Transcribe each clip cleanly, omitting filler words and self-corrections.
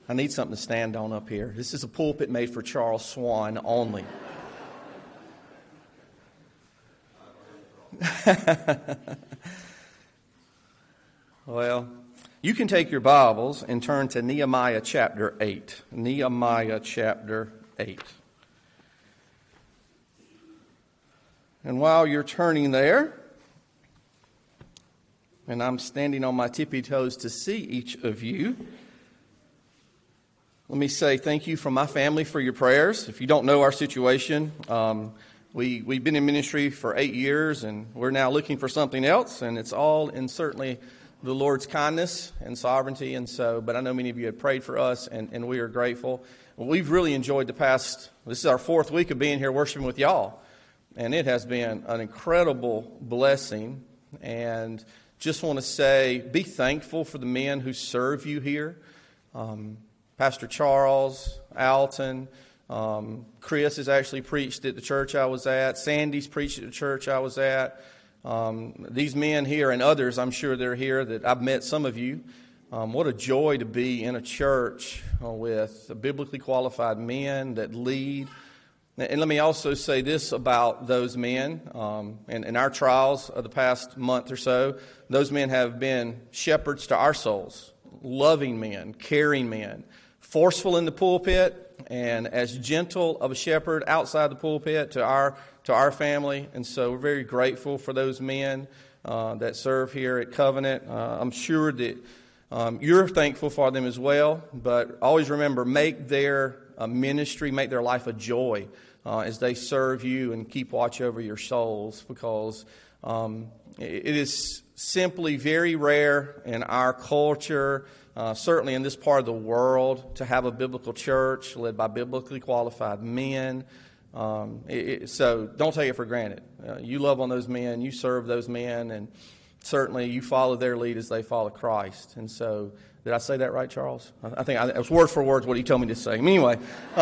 I need something to stand on up here. This is a pulpit made for Charles Swan only. Well, you can take your Bibles and turn to Nehemiah chapter 8. Nehemiah chapter 8. And while you're turning there, and I'm standing on my tippy toes to see each of you, let me say thank you from my family for your prayers. If you don't know our situation, we've been in ministry for 8 years, and we're now looking for something else, and it's all in certainly the Lord's kindness and sovereignty. And so, but I know many of you have prayed for us, and we are grateful. We've really enjoyed this is our 4th week of being here worshiping with y'all, and it has been an incredible blessing. And just want to say, be thankful for the men who serve you here. Pastor Charles, Alton, Chris has actually preached at the church I was at. Sandy's preached at the church I was at. These men here and others, I'm sure they're here, that I've met some of you. What a joy to be in a church with biblically qualified men that lead. And let me also say this about those men. In our trials of the past month or so, those men have been shepherds to our souls, loving men, caring men, forceful in the pulpit, and as gentle of a shepherd outside the pulpit to our family. And so we're very grateful for those men that serve here at Covenant. I'm sure that you're thankful for them as well. But always remember, make their ministry, make their life a joy as they serve you and keep watch over your souls, because it is simply very rare in our culture, certainly in this part of the world, to have a biblical church led by biblically qualified men. So don't take it for granted. You love on those men, you serve those men, and certainly you follow their lead as they follow Christ. And so, did I say that right, Charles? I think it was word for word what he told me to say. Anyway,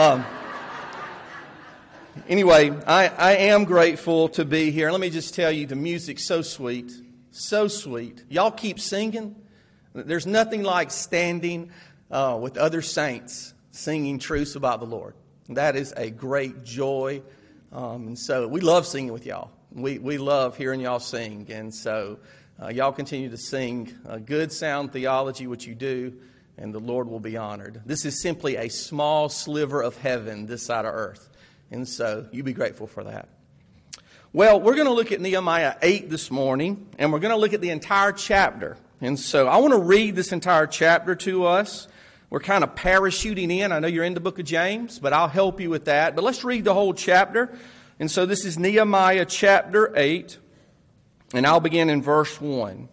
I am grateful to be here. Let me just tell you, the music's so sweet, so sweet. Y'all keep singing. There's nothing like standing with other saints singing truths about the Lord. That is a great joy. And so we love singing with y'all. We love hearing y'all sing. And so y'all continue to sing good sound theology, which you do, and the Lord will be honored. This is simply a small sliver of heaven this side of earth. And so you be grateful for that. Well, we're going to look at Nehemiah 8 this morning, and we're going to look at the entire chapter. And so I want to read this entire chapter to us. We're kind of parachuting in. I know you're in the book of James, but I'll help you with that. But let's read the whole chapter. And so this is Nehemiah chapter 8, and I'll begin in verse 1.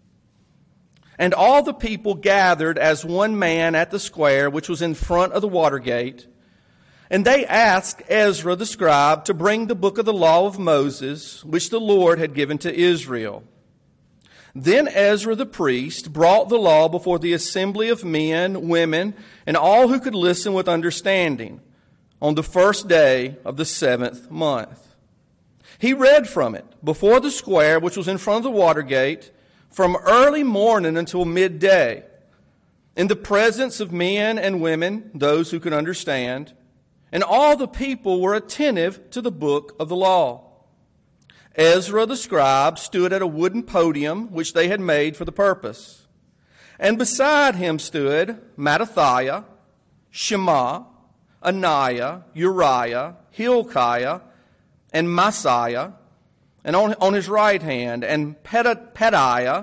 And all the people gathered as one man at the square, which was in front of the water gate. And they asked Ezra the scribe to bring the book of the law of Moses, which the Lord had given to Israel. Then Ezra the priest brought the law before the assembly of men, women, and all who could listen with understanding on the first day of the 7th month. He read from it before the square, which was in front of the water gate, from early morning until midday, in the presence of men and women, those who could understand. And all the people were attentive to the book of the law. Ezra the scribe stood at a wooden podium which they had made for the purpose. And beside him stood Mattathiah, Shema, Ananiah, Uriah, Hilkiah, and Maaseiah, and on his right hand, and Pedaiah,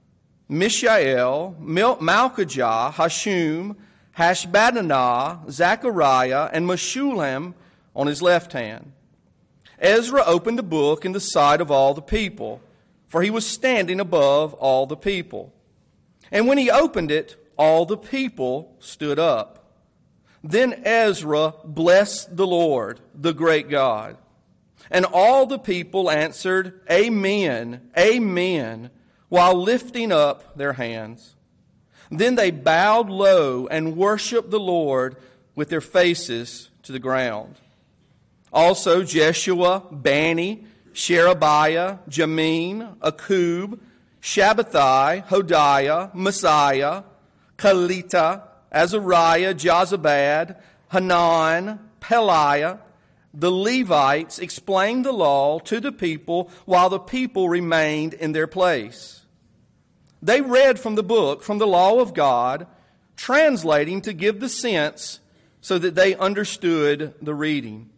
Mishael, Malchijah, Hashum, Hashbaddanah, Zechariah, and Meshullam on his left hand. Ezra opened the book in the sight of all the people, for he was standing above all the people. And when he opened it, all the people stood up. Then Ezra blessed the Lord, the great God. And all the people answered, Amen, Amen, while lifting up their hands. Then they bowed low and worshiped the Lord with their faces to the ground. Also Jeshua, Bani, Sherebiah, Jamin, Akub, Shabbathai, Hodiah, Messiah, Kelita, Azariah, Jozabad, Hanan, Peliah, the Levites explained the law to the people while the people remained in their place. They read from the book, from the law of God, translating to give the sense so that they understood the reading.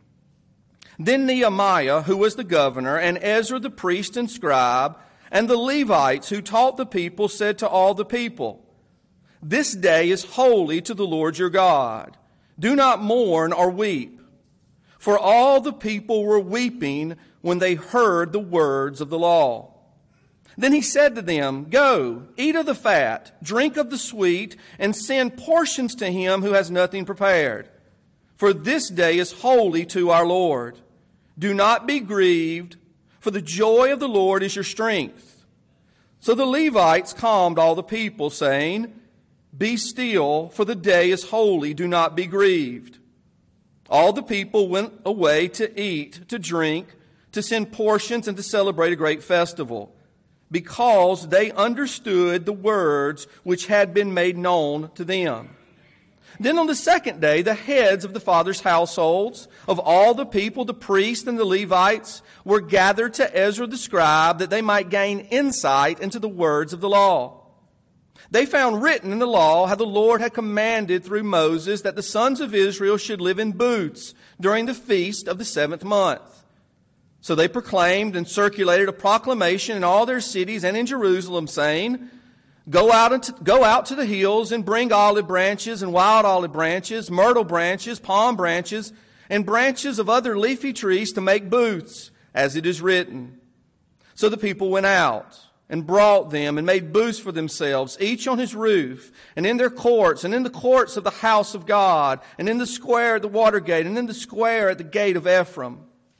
Then Nehemiah, who was the governor, and Ezra the priest and scribe, and the Levites who taught the people, said to all the people, "This day is holy to the Lord your God. Do not mourn or weep." For all the people were weeping when they heard the words of the law. Then he said to them, "Go, eat of the fat, drink of the sweet, and send portions to him who has nothing prepared. For this day is holy to our Lord. Do not be grieved, for the joy of the Lord is your strength." So the Levites calmed all the people, saying, "Be still, for the day is holy. Do not be grieved." All the people went away to eat, to drink, to send portions, and to celebrate a great festival, because they understood the words which had been made known to them. Then on the second day, the heads of the fathers' households, of all the people, the priests and the Levites, were gathered to Ezra the scribe, that they might gain insight into the words of the law. They found written in the law how the Lord had commanded through Moses that the sons of Israel should live in booths during the feast of the 7th month. So they proclaimed and circulated a proclamation in all their cities and in Jerusalem, saying, Go out to the hills and bring olive branches and wild olive branches, myrtle branches, palm branches, and branches of other leafy trees to make booths, as it is written." So the people went out and brought them and made booths for themselves, each on his roof, and in their courts, and in the courts of the house of God, and in the square at the water gate, and in the square at the gate of Ephraim.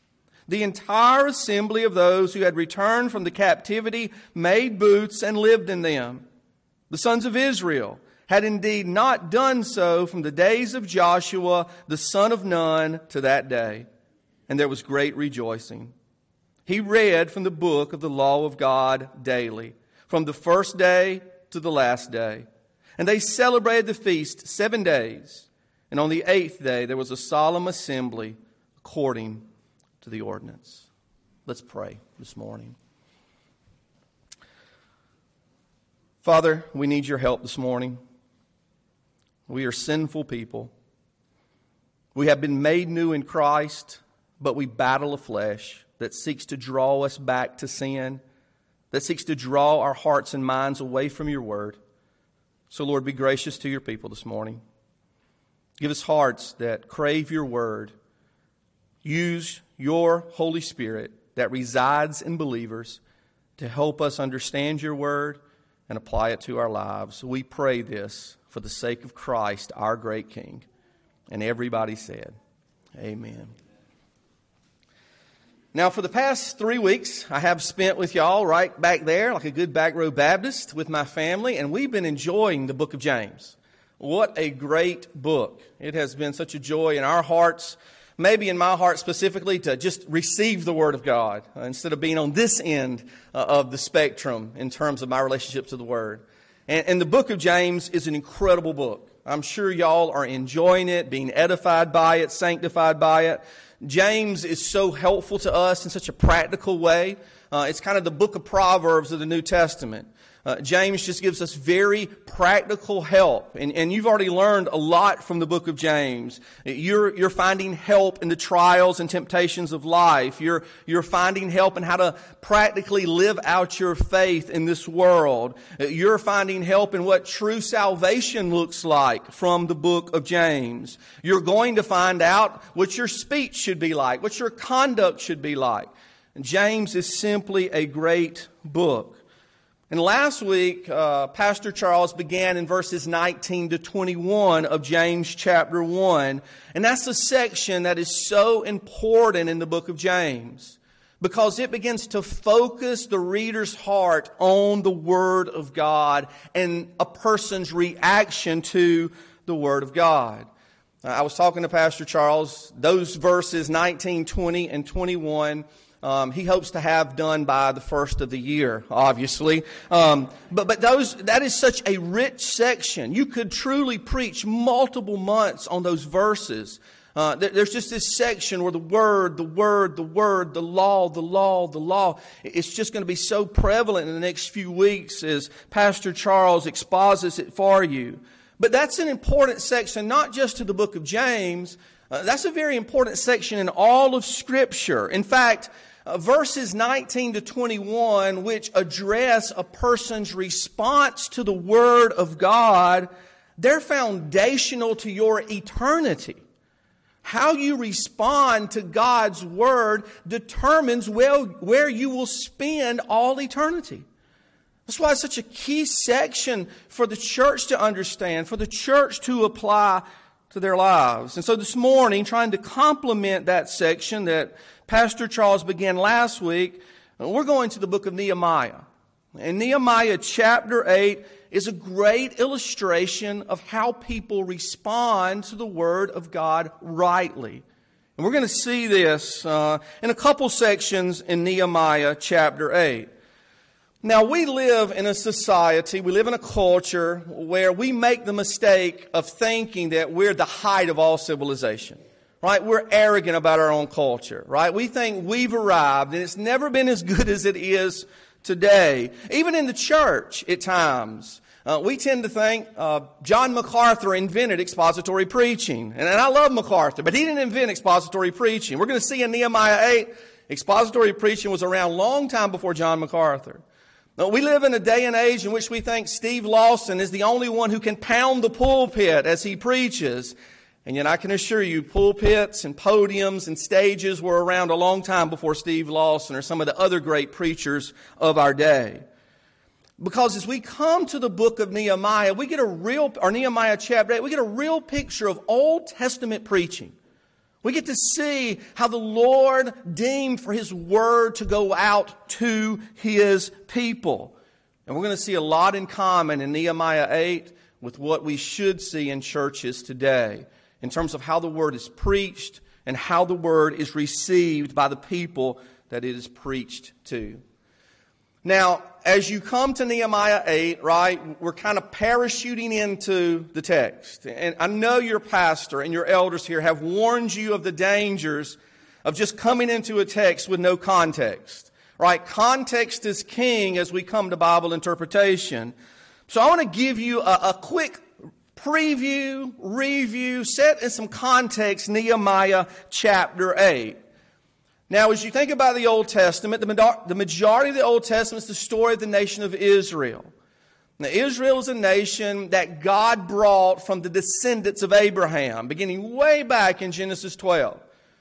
The entire assembly of those who had returned from the captivity made booths and lived in them. The sons of Israel had indeed not done so from the days of Joshua, the son of Nun, to that day. And there was great rejoicing. He read from the book of the law of God daily, from the first day to the last day. And they celebrated the feast 7 days. And on the 8th day there was a solemn assembly according to the ordinance. Let's pray this morning. Father, we need your help this morning. We are sinful people. We have been made new in Christ, but we battle a flesh that seeks to draw us back to sin, that seeks to draw our hearts and minds away from your word. So, Lord, be gracious to your people this morning. Give us hearts that crave your word. Use your Holy Spirit that resides in believers to help us understand your word and apply it to our lives. We pray this for the sake of Christ, our great King. And everybody said, amen. Now, for the past 3 weeks, I have spent with y'all right back there, like a good back row Baptist, with my family, and we've been enjoying the book of James. What a great book. It has been such a joy in our hearts, maybe in my heart specifically, to just receive the Word of God instead of being on this end of the spectrum in terms of my relationship to the Word. And the book of James is an incredible book. I'm sure y'all are enjoying it, being edified by it, sanctified by it. James is so helpful to us in such a practical way. It's kind of the book of Proverbs of the New Testament. James just gives us very practical help. And you've already learned a lot from the book of James. You're finding help in the trials and temptations of life. You're finding help in how to practically live out your faith in this world. You're finding help in what true salvation looks like from the book of James. You're going to find out what your speech should be like, what your conduct should be like. And James is simply a great book. And last week, Pastor Charles began in verses 19 to 21 of James chapter 1. And that's the section that is so important in the book of James, because it begins to focus the reader's heart on the Word of God and a person's reaction to the Word of God. I was talking to Pastor Charles. Those verses 19, 20, and 21 He hopes to have done by the first of the year, obviously. But that is such a rich section. You could truly preach multiple months on those verses. There's just this section where the word, the law. It's just going to be so prevalent in the next few weeks as Pastor Charles exposits it for you. But that's an important section, not just to the book of James. That's a very important section in all of Scripture. In fact, verses 19 to 21, which address a person's response to the Word of God, they're foundational to your eternity. How you respond to God's Word determines where you will spend all eternity. That's why it's such a key section for the church to understand, for the church to apply to their lives. And so this morning, trying to complement that section that Pastor Charles began last week, we're going to the book of Nehemiah. And Nehemiah chapter 8 is a great illustration of how people respond to the Word of God rightly. And we're going to see this in a couple sections in Nehemiah chapter 8. Now, we live in a society, we live in a culture where we make the mistake of thinking that we're the height of all civilization. Right? We're arrogant about our own culture. Right? We think we've arrived and it's never been as good as it is today. Even in the church at times. We tend to think John MacArthur invented expository preaching. And I love MacArthur, but he didn't invent expository preaching. We're going to see in Nehemiah 8, expository preaching was around a long time before John MacArthur. Now, we live in a day and age in which we think Steve Lawson is the only one who can pound the pulpit as he preaches. And yet I can assure you, pulpits and podiums and stages were around a long time before Steve Lawson or some of the other great preachers of our day. Because as we come to the book of Nehemiah, we get Nehemiah chapter 8, we get a real picture of Old Testament preaching. We get to see how the Lord deemed for His Word to go out to His people. And we're going to see a lot in common in Nehemiah 8 with what we should see in churches today in terms of how the Word is preached and how the Word is received by the people that it is preached to. Now, as you come to Nehemiah 8, right, we're kind of parachuting into the text. And I know your pastor and your elders here have warned you of the dangers of just coming into a text with no context. Right? Context is king as we come to Bible interpretation. So I want to give you a quick preview, review, set in some context, Nehemiah chapter 8. Now, as you think about the Old Testament, the majority of the Old Testament is the story of the nation of Israel. Now, Israel is a nation that God brought from the descendants of Abraham, beginning way back in Genesis 12.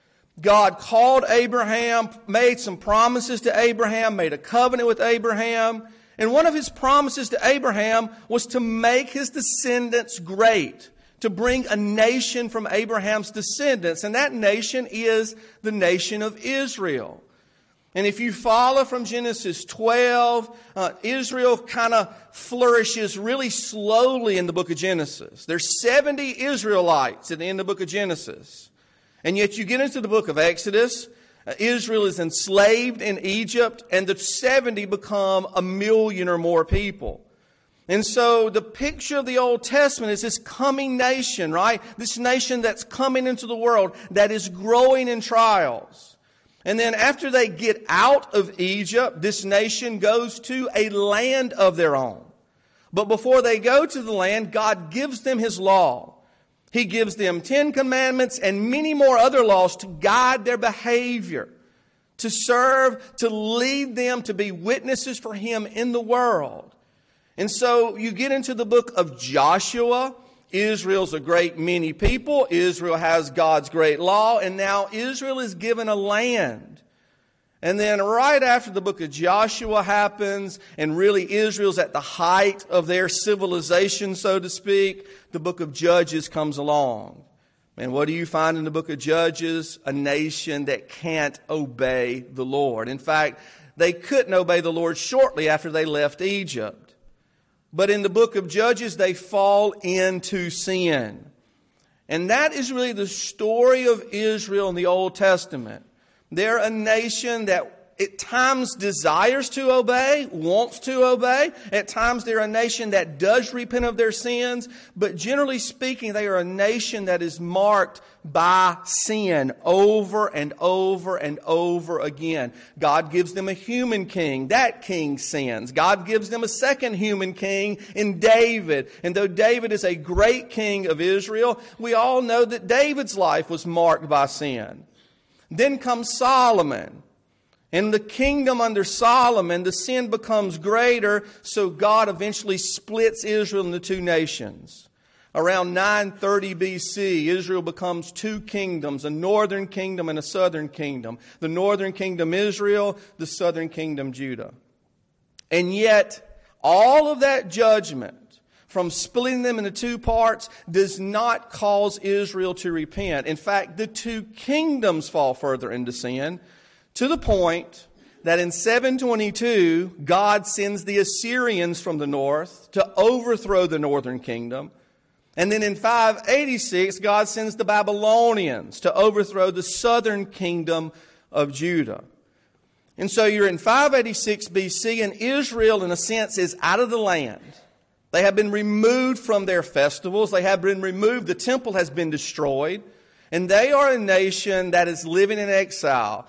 God called Abraham, made some promises to Abraham, made a covenant with Abraham. And one of His promises to Abraham was to make his descendants great, to bring a nation from Abraham's descendants. And that nation is the nation of Israel. And if you follow from Genesis 12, Israel kind of flourishes really slowly in the book of Genesis. There's 70 Israelites at the end of the book of Genesis. And yet you get into the book of Exodus, Israel is enslaved in Egypt, and the 70 become 1 million or more people. And so the picture of the Old Testament is this coming nation, right? This nation that's coming into the world that is growing in trials. And then after they get out of Egypt, this nation goes to a land of their own. But before they go to the land, God gives them His law. He gives them 10 commandments and many more other laws to guide their behavior, to serve, to lead them to be witnesses for Him in the world. And so you get into the book of Joshua. Israel's a great many people. Israel has God's great law. And now Israel is given a land. And then right after the book of Joshua happens, and really Israel's at the height of their civilization, so to speak, the book of Judges comes along. And what do you find in the book of Judges? A nation that can't obey the Lord. In fact, they couldn't obey the Lord shortly after they left Egypt. But in the book of Judges, they fall into sin. And that is really the story of Israel in the Old Testament. They're a nation that at times desires to obey, wants to obey. At times they're a nation that does repent of their sins. But generally speaking, they are a nation that is marked by sin over and over and over again. God gives them a human king. That king sins. God gives them a second human king in David. And though David is a great king of Israel, we all know that David's life was marked by sin. Then comes Solomon. In the kingdom under Solomon, the sin becomes greater, so God eventually splits Israel into two nations. Around 930 BC, Israel becomes two kingdoms, a northern kingdom and a southern kingdom. The northern kingdom Israel, the southern kingdom Judah. And yet, all of that judgment from splitting them into two parts does not cause Israel to repent. In fact, the two kingdoms fall further into sin, to the point that in 722, God sends the Assyrians from the north to overthrow the northern kingdom. And then in 586, God sends the Babylonians to overthrow the southern kingdom of Judah. And so you're in 586 BC, and Israel, in a sense, is out of the land. They have been removed from their festivals. They have been removed. The temple has been destroyed. And they are a nation that is living in exile.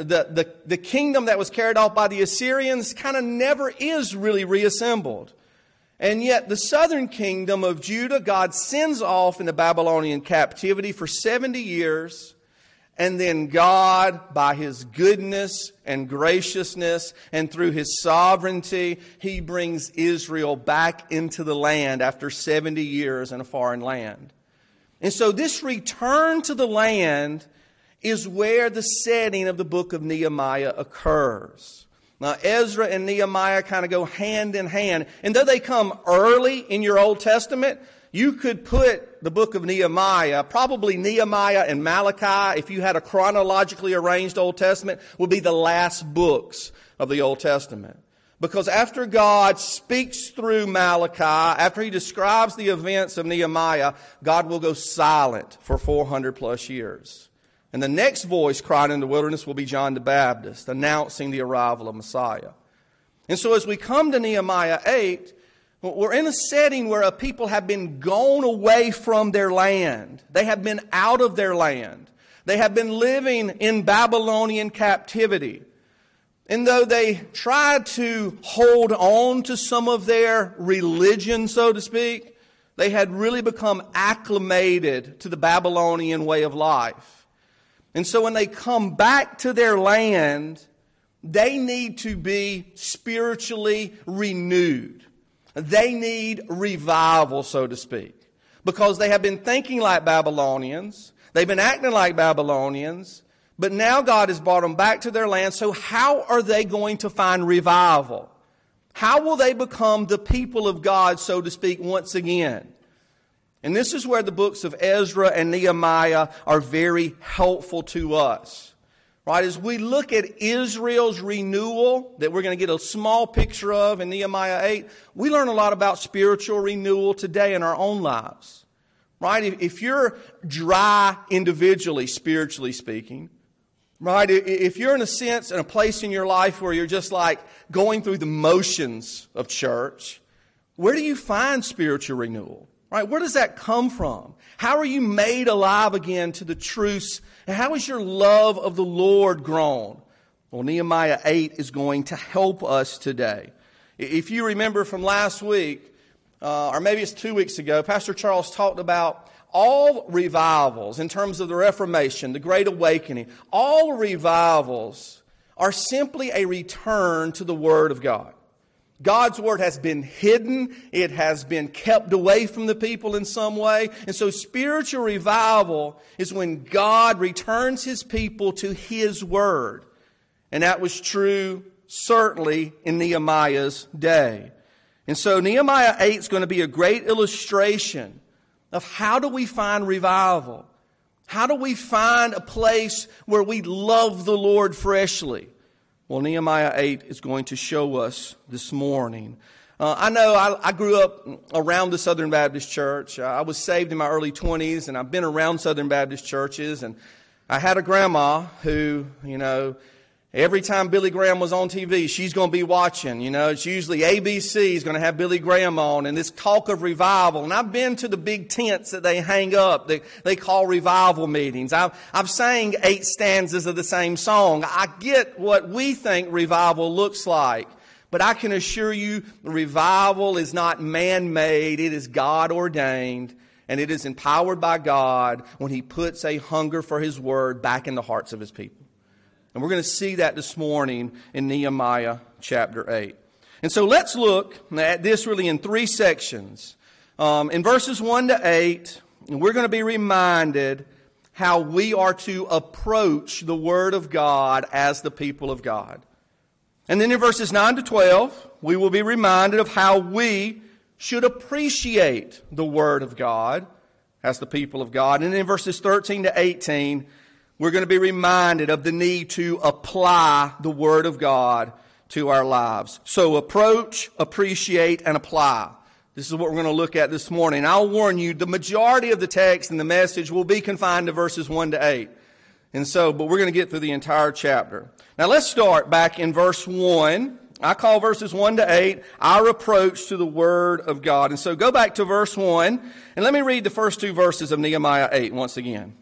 The kingdom that was carried off by the Assyrians kind of never is really reassembled. And yet the southern kingdom of Judah, God sends off into Babylonian captivity for 70 years. And then God, by His goodness and graciousness and through His sovereignty, He brings Israel back into the land after 70 years in a foreign land. And so this return to the land is where the setting of the book of Nehemiah occurs. Now, Ezra and Nehemiah kind of go hand in hand. And though they come early in your Old Testament, you could put the book of Nehemiah, probably Nehemiah and Malachi, if you had a chronologically arranged Old Testament, would be the last books of the Old Testament. Because after God speaks through Malachi, after He describes the events of Nehemiah, God will go silent for 400 plus years. And the next voice cried in the wilderness will be John the Baptist, announcing the arrival of Messiah. And so as we come to Nehemiah 8, we're in a setting where a people have been gone away from their land. They have been out of their land. They have been living in Babylonian captivity. And though they tried to hold on to some of their religion, so to speak, they had really become acclimated to the Babylonian way of life. And so when they come back to their land, they need to be spiritually renewed. They need revival, so to speak, because they have been thinking like Babylonians. They've been acting like Babylonians. But now God has brought them back to their land. So how are they going to find revival? How will they become the people of God, so to speak, once again? And this is where the books of Ezra and Nehemiah are very helpful to us. Right? As we look at Israel's renewal that we're going to get a small picture of in Nehemiah 8, we learn a lot about spiritual renewal today in our own lives. Right? If you're dry individually, spiritually speaking, right? If you're in a sense, in a place in your life where you're just like going through the motions of church, where do you find spiritual renewal? Right? Where does that come from? How are you made alive again to the truths? And how is your love of the Lord grown? Well, Nehemiah 8 is going to help us today. If you remember from last week, or maybe it's 2 weeks ago, Pastor Charles talked about all revivals in terms of the Reformation, the Great Awakening. All revivals are simply a return to the Word of God. God's Word has been hidden. It has been kept away from the people in some way. And so spiritual revival is when God returns His people to His Word. And that was true certainly in Nehemiah's day. And so Nehemiah 8 is going to be a great illustration of how do we find revival? How do we find a place where we love the Lord freshly? Well, Nehemiah 8 is going to show us this morning. I know I grew up around the Southern Baptist Church. I was saved in my early 20s, and I've been around Southern Baptist churches. And I had a grandma who, every time Billy Graham was on TV, she's going to be watching. It's usually ABC is going to have Billy Graham on, and this talk of revival. And I've been to the big tents that they hang up that they call revival meetings. I've sang 8 stanzas of the same song. I get what we think revival looks like. But I can assure you, revival is not man-made. It is God-ordained, and it is empowered by God when He puts a hunger for His Word back in the hearts of His people. And we're going to see that this morning in Nehemiah chapter 8. And so let's look at this really in 3 sections. In verses 1 to 8, we're going to be reminded how we are to approach the Word of God as the people of God. And then in verses 9 to 12, we will be reminded of how we should appreciate the Word of God as the people of God. And in verses 13 to 18, we're going to be reminded of the need to apply the Word of God to our lives. So approach, appreciate, and apply. This is what we're going to look at this morning. I'll warn you, the majority of the text and the message will be confined to verses 1 to 8. But we're going to get through the entire chapter. Now let's start back in verse 1. I call verses 1 to 8 our approach to the Word of God. And so go back to verse 1, and let me read the first 2 verses of Nehemiah 8 once again.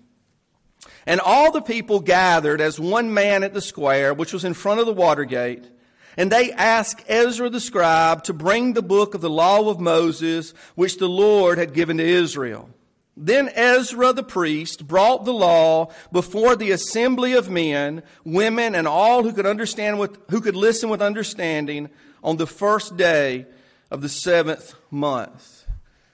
And all the people gathered as one man at the square, which was in front of the water gate, and they asked Ezra the scribe to bring the book of the law of Moses, which the Lord had given to Israel. Then Ezra the priest brought the law before the assembly of men, women, and all who could listen with understanding on the first day of the 7th month.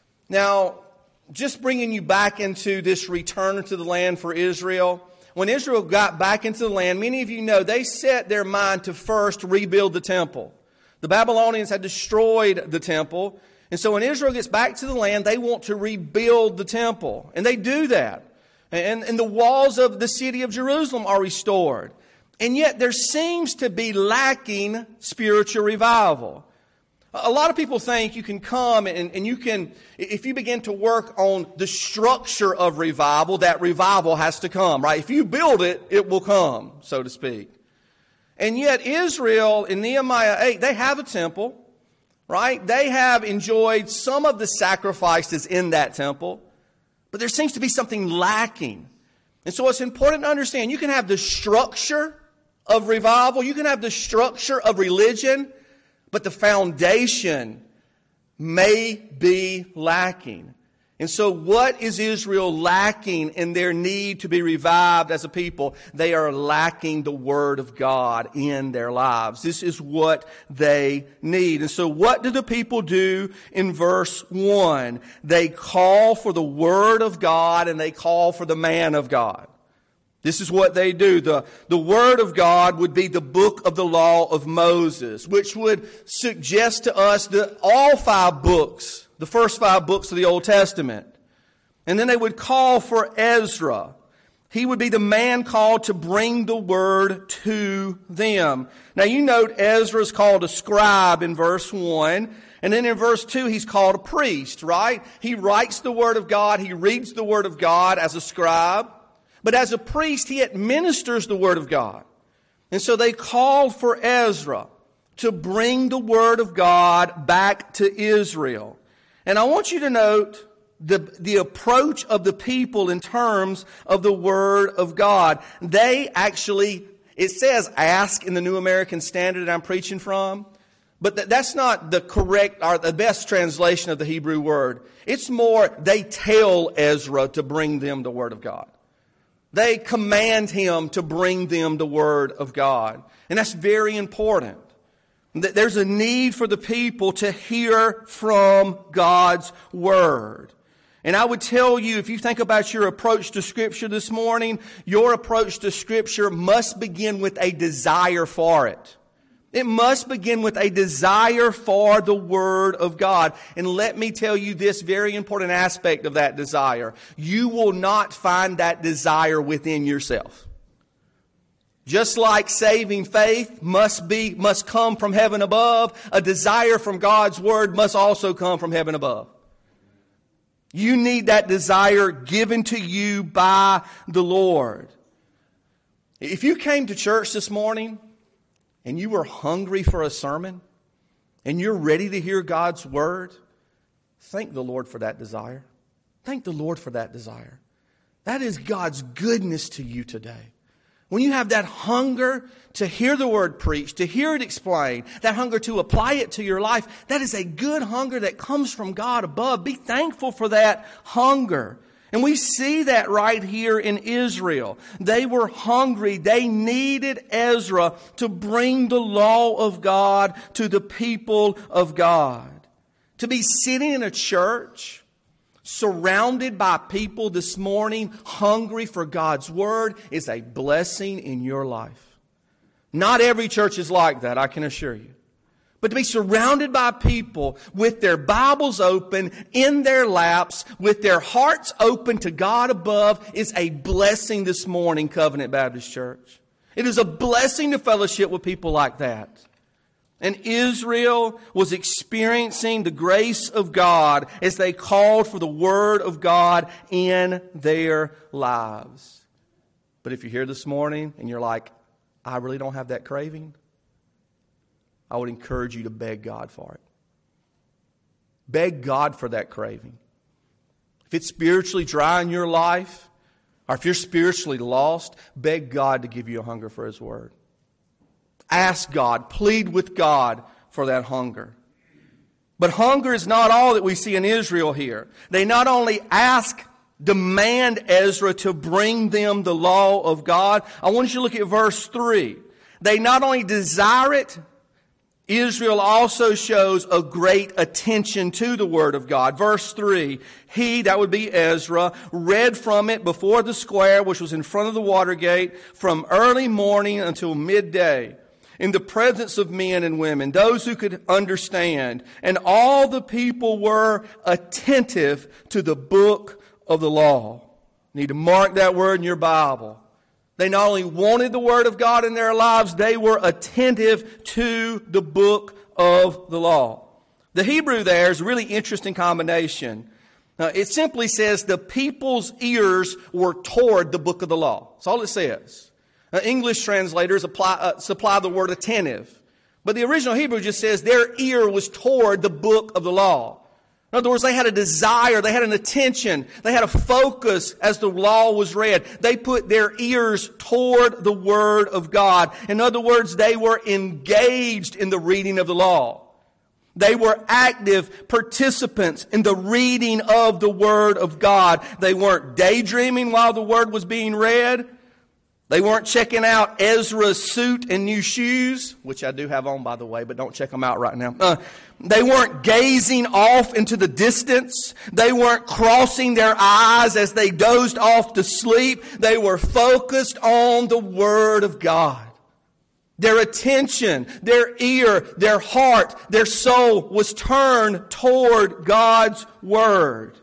Now, just bringing you back into this return to the land for Israel. When Israel got back into the land, many of you know they set their mind to first rebuild the temple. The Babylonians had destroyed the temple. And so when Israel gets back to the land, they want to rebuild the temple. And they do that. And the walls of the city of Jerusalem are restored. And yet there seems to be lacking spiritual revival. A lot of people think you can come and you can, if you begin to work on the structure of revival, that revival has to come, right? If you build it, it will come, so to speak. And yet Israel in Nehemiah 8, they have a temple. Right? They have enjoyed some of the sacrifices in that temple, but there seems to be something lacking. And so it's important to understand you can have the structure of revival, you can have the structure of religion, but the foundation may be lacking. And so what is Israel lacking in their need to be revived as a people? They are lacking the Word of God in their lives. This is what they need. And so what do the people do in verse 1? They call for the Word of God and they call for the man of God. This is what they do. The Word of God would be the book of the law of Moses, which would suggest to us that all 5 books, the first 5 books of the Old Testament. And then they would call for Ezra. He would be the man called to bring the word to them. Now you note Ezra is called a scribe in verse 1. And then in verse 2 he's called a priest, right? He writes the Word of God. He reads the Word of God as a scribe. But as a priest he administers the Word of God. And so they called for Ezra to bring the Word of God back to Israel. And I want you to note the approach of the people in terms of the Word of God. They actually, it says ask in the New American Standard that I'm preaching from, but that's not the correct or the best translation of the Hebrew word. It's more, they tell Ezra to bring them the Word of God. They command him to bring them the Word of God. And that's very important. There's a need for the people to hear from God's Word. And I would tell you, if you think about your approach to Scripture this morning, your approach to Scripture must begin with a desire for it. It must begin with a desire for the Word of God. And let me tell you this very important aspect of that desire. You will not find that desire within yourself. Just like saving faith must come from heaven above, a desire from God's Word must also come from heaven above. You need that desire given to you by the Lord. If you came to church this morning and you were hungry for a sermon and you're ready to hear God's Word, thank the Lord for that desire. Thank the Lord for that desire. That is God's goodness to you today. When you have that hunger to hear the Word preached, to hear it explained, that hunger to apply it to your life, that is a good hunger that comes from God above. Be thankful for that hunger. And we see that right here in Israel. They were hungry. They needed Ezra to bring the law of God to the people of God. To be sitting in a church surrounded by people this morning hungry for God's Word is a blessing in your life. Not every church is like that, I can assure you. But to be surrounded by people with their Bibles open, in their laps, with their hearts open to God above is a blessing this morning, Covenant Baptist Church. It is a blessing to fellowship with people like that. And Israel was experiencing the grace of God as they called for the Word of God in their lives. But if you're here this morning and you're like, I really don't have that craving, I would encourage you to beg God for it. Beg God for that craving. If it's spiritually dry in your life, or if you're spiritually lost, beg God to give you a hunger for His Word. Ask God, plead with God for that hunger. But hunger is not all that we see in Israel here. They not only demand Ezra to bring them the law of God. I want you to look at verse 3. They not only desire it, Israel also shows a great attention to the Word of God. Verse 3, he, that would be Ezra, read from it before the square, which was in front of the water gate, from early morning until midday, in the presence of men and women, those who could understand. And all the people were attentive to the book of the law. You need to mark that word in your Bible. They not only wanted the Word of God in their lives, they were attentive to the book of the law. The Hebrew there is a really interesting combination. It simply says the people's ears were toward the book of the law. That's all it says. English translators supply the word attentive. But the original Hebrew just says their ear was toward the book of the law. In other words, they had a desire, they had an attention, they had a focus as the law was read. They put their ears toward the Word of God. In other words, they were engaged in the reading of the law. They were active participants in the reading of the Word of God. They weren't daydreaming while the Word was being read. They weren't checking out Ezra's suit and new shoes, which I do have on, by the way, but don't check them out right now. They weren't gazing off into the distance. They weren't crossing their eyes as they dozed off to sleep. They were focused on the Word of God. Their attention, their ear, their heart, their soul was turned toward God's Word.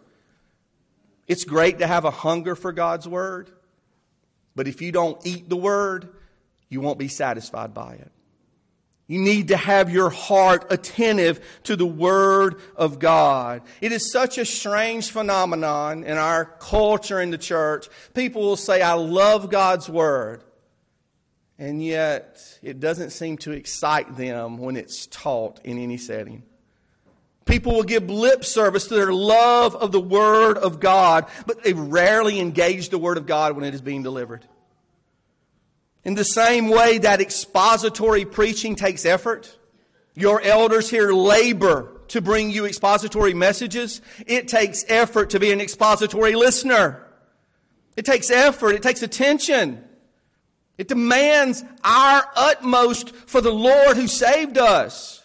It's great to have a hunger for God's Word. But if you don't eat the Word, you won't be satisfied by it. You need to have your heart attentive to the Word of God. It is such a strange phenomenon in our culture in the church. People will say, I love God's Word. And yet, it doesn't seem to excite them when it's taught in any setting. People will give lip service to their love of the Word of God, but they rarely engage the Word of God when it is being delivered. In the same way that expository preaching takes effort, your elders here labor to bring you expository messages. It takes effort to be an expository listener. It takes effort. It takes attention. It demands our utmost for the Lord who saved us.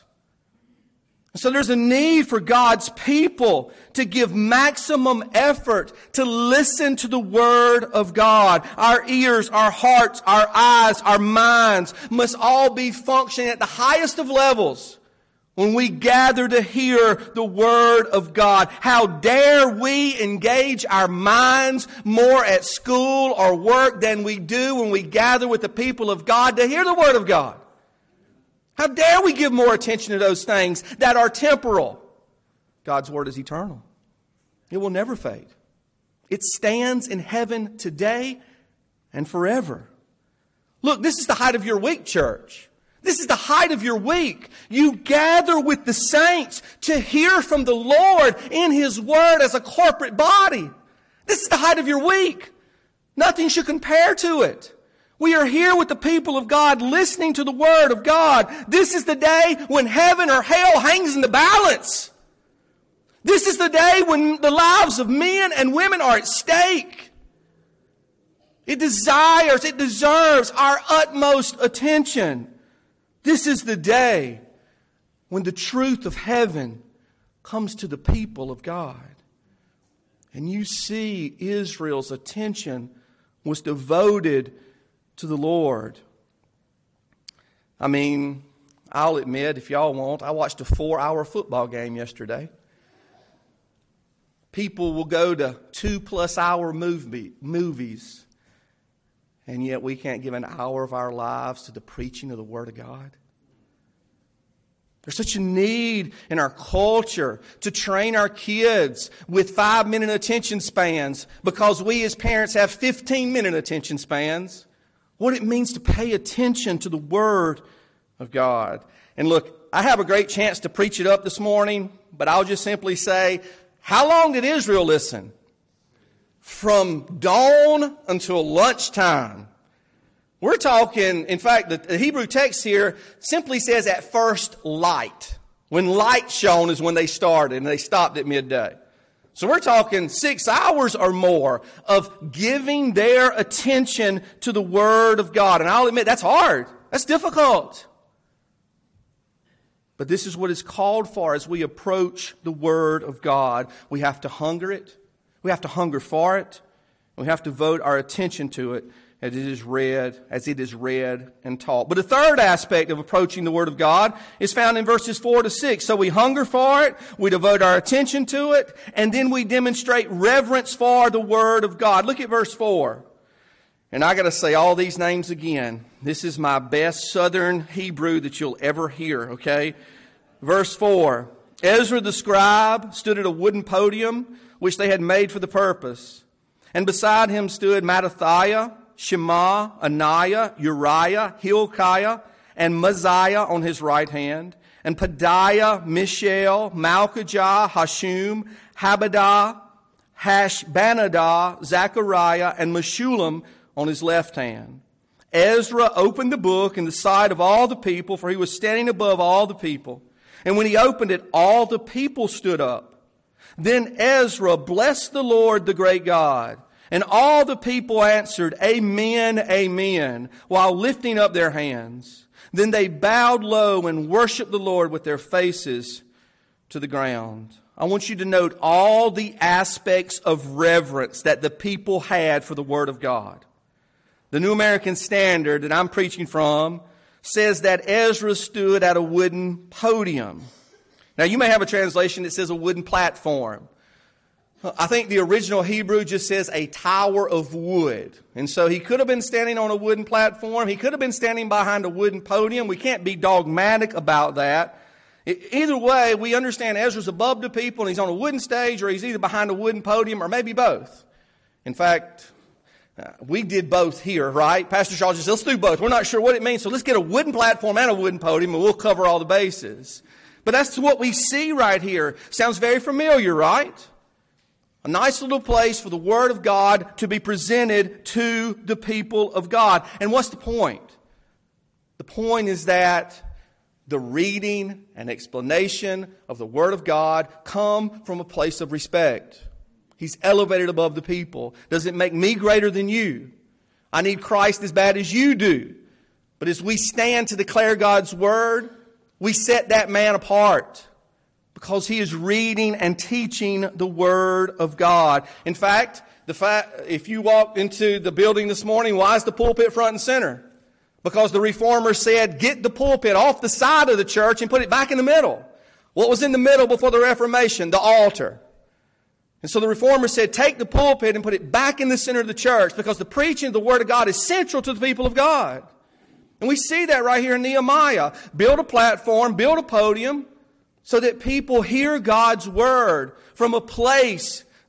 So there's a need for God's people to give maximum effort to listen to the Word of God. Our ears, our hearts, our eyes, our minds must all be functioning at the highest of levels when we gather to hear the Word of God. How dare we engage our minds more at school or work than we do when we gather with the people of God to hear the Word of God? How dare we give more attention to those things that are temporal? God's Word is eternal. It will never fade. It stands in heaven today and forever. Look, this is the height of your week, church. This is the height of your week. You gather with the saints to hear from the Lord in His Word as a corporate body. This is the height of your week. Nothing should compare to it. We are here with the people of God listening to the Word of God. This is the day when heaven or hell hangs in the balance. This is the day when the lives of men and women are at stake. It deserves our utmost attention. This is the day when the truth of heaven comes to the people of God. And you see Israel's attention was devoted to the Lord. I mean, I'll admit, if y'all want, I watched a 4-hour football game yesterday. People will go to 2+ hour movies, and yet we can't give an hour of our lives to the preaching of the Word of God. There's such a need in our culture to train our kids with 5-minute attention spans because we as parents have 15-minute attention spans. What it means to pay attention to the Word of God. And look, I have a great chance to preach it up this morning, but I'll just simply say, how long did Israel listen? From dawn until lunchtime. We're talking, in fact, the Hebrew text here simply says at first light. When light shone is when they started, and they stopped at midday. So we're talking 6 hours or more of giving their attention to the Word of God. And I'll admit, that's hard. That's difficult. But this is what is called for as we approach the Word of God. We have to hunger it. We have to hunger for it. We have to devote our attention to it as it is read and taught. But the third aspect of approaching the Word of God is found in verses 4-6. So we hunger for it, we devote our attention to it, and then we demonstrate reverence for the Word of God. Look at verse 4. And I got to say all these names again. This is my best Southern Hebrew that you'll ever hear, okay? Verse 4. Ezra the scribe stood at a wooden podium which they had made for the purpose. And beside him stood Mattathiah, Shema, Ananiah, Uriah, Hilkiah, and Messiah on his right hand, and Pedaiah, Mishael, Malchijah, Hashum, Habadah, Hashbanadah, Zechariah, and Meshullam on his left hand. Ezra opened the book in the sight of all the people, for he was standing above all the people. And when he opened it, all the people stood up. Then Ezra blessed the Lord, the great God. And all the people answered, Amen, Amen, while lifting up their hands. Then they bowed low and worshiped the Lord with their faces to the ground. I want you to note all the aspects of reverence that the people had for the Word of God. The New American Standard that I'm preaching from says that Ezra stood at a wooden podium. Now, you may have a translation that says a wooden platform. I think the original Hebrew just says a tower of wood. And so he could have been standing on a wooden platform. He could have been standing behind a wooden podium. We can't be dogmatic about that. Either way, we understand Ezra's above the people and he's on a wooden stage, or he's either behind a wooden podium, or maybe both. In fact, we did both here, right? Pastor Shaw just said, let's do both. We're not sure what it means, so let's get a wooden platform and a wooden podium and we'll cover all the bases. But that's what we see right here. Sounds very familiar, right? A nice little place for the Word of God to be presented to the people of God. And what's the point? The point is that the reading and explanation of the Word of God come from a place of respect. He's elevated above the people. Does it make me greater than you? I need Christ as bad as you do. But as we stand to declare God's Word, we set that man apart, because he is reading and teaching the Word of God. In fact, if you walked into the building this morning, why is the pulpit front and center? Because the Reformers said, get the pulpit off the side of the church and put it back in the middle. What was in the middle before the Reformation? The altar. And so the Reformers said, take the pulpit and put it back in the center of the church, because the preaching of the Word of God is central to the people of God. And we see that right here in Nehemiah. Build a platform, build a podium, so that people hear God's Word from a place that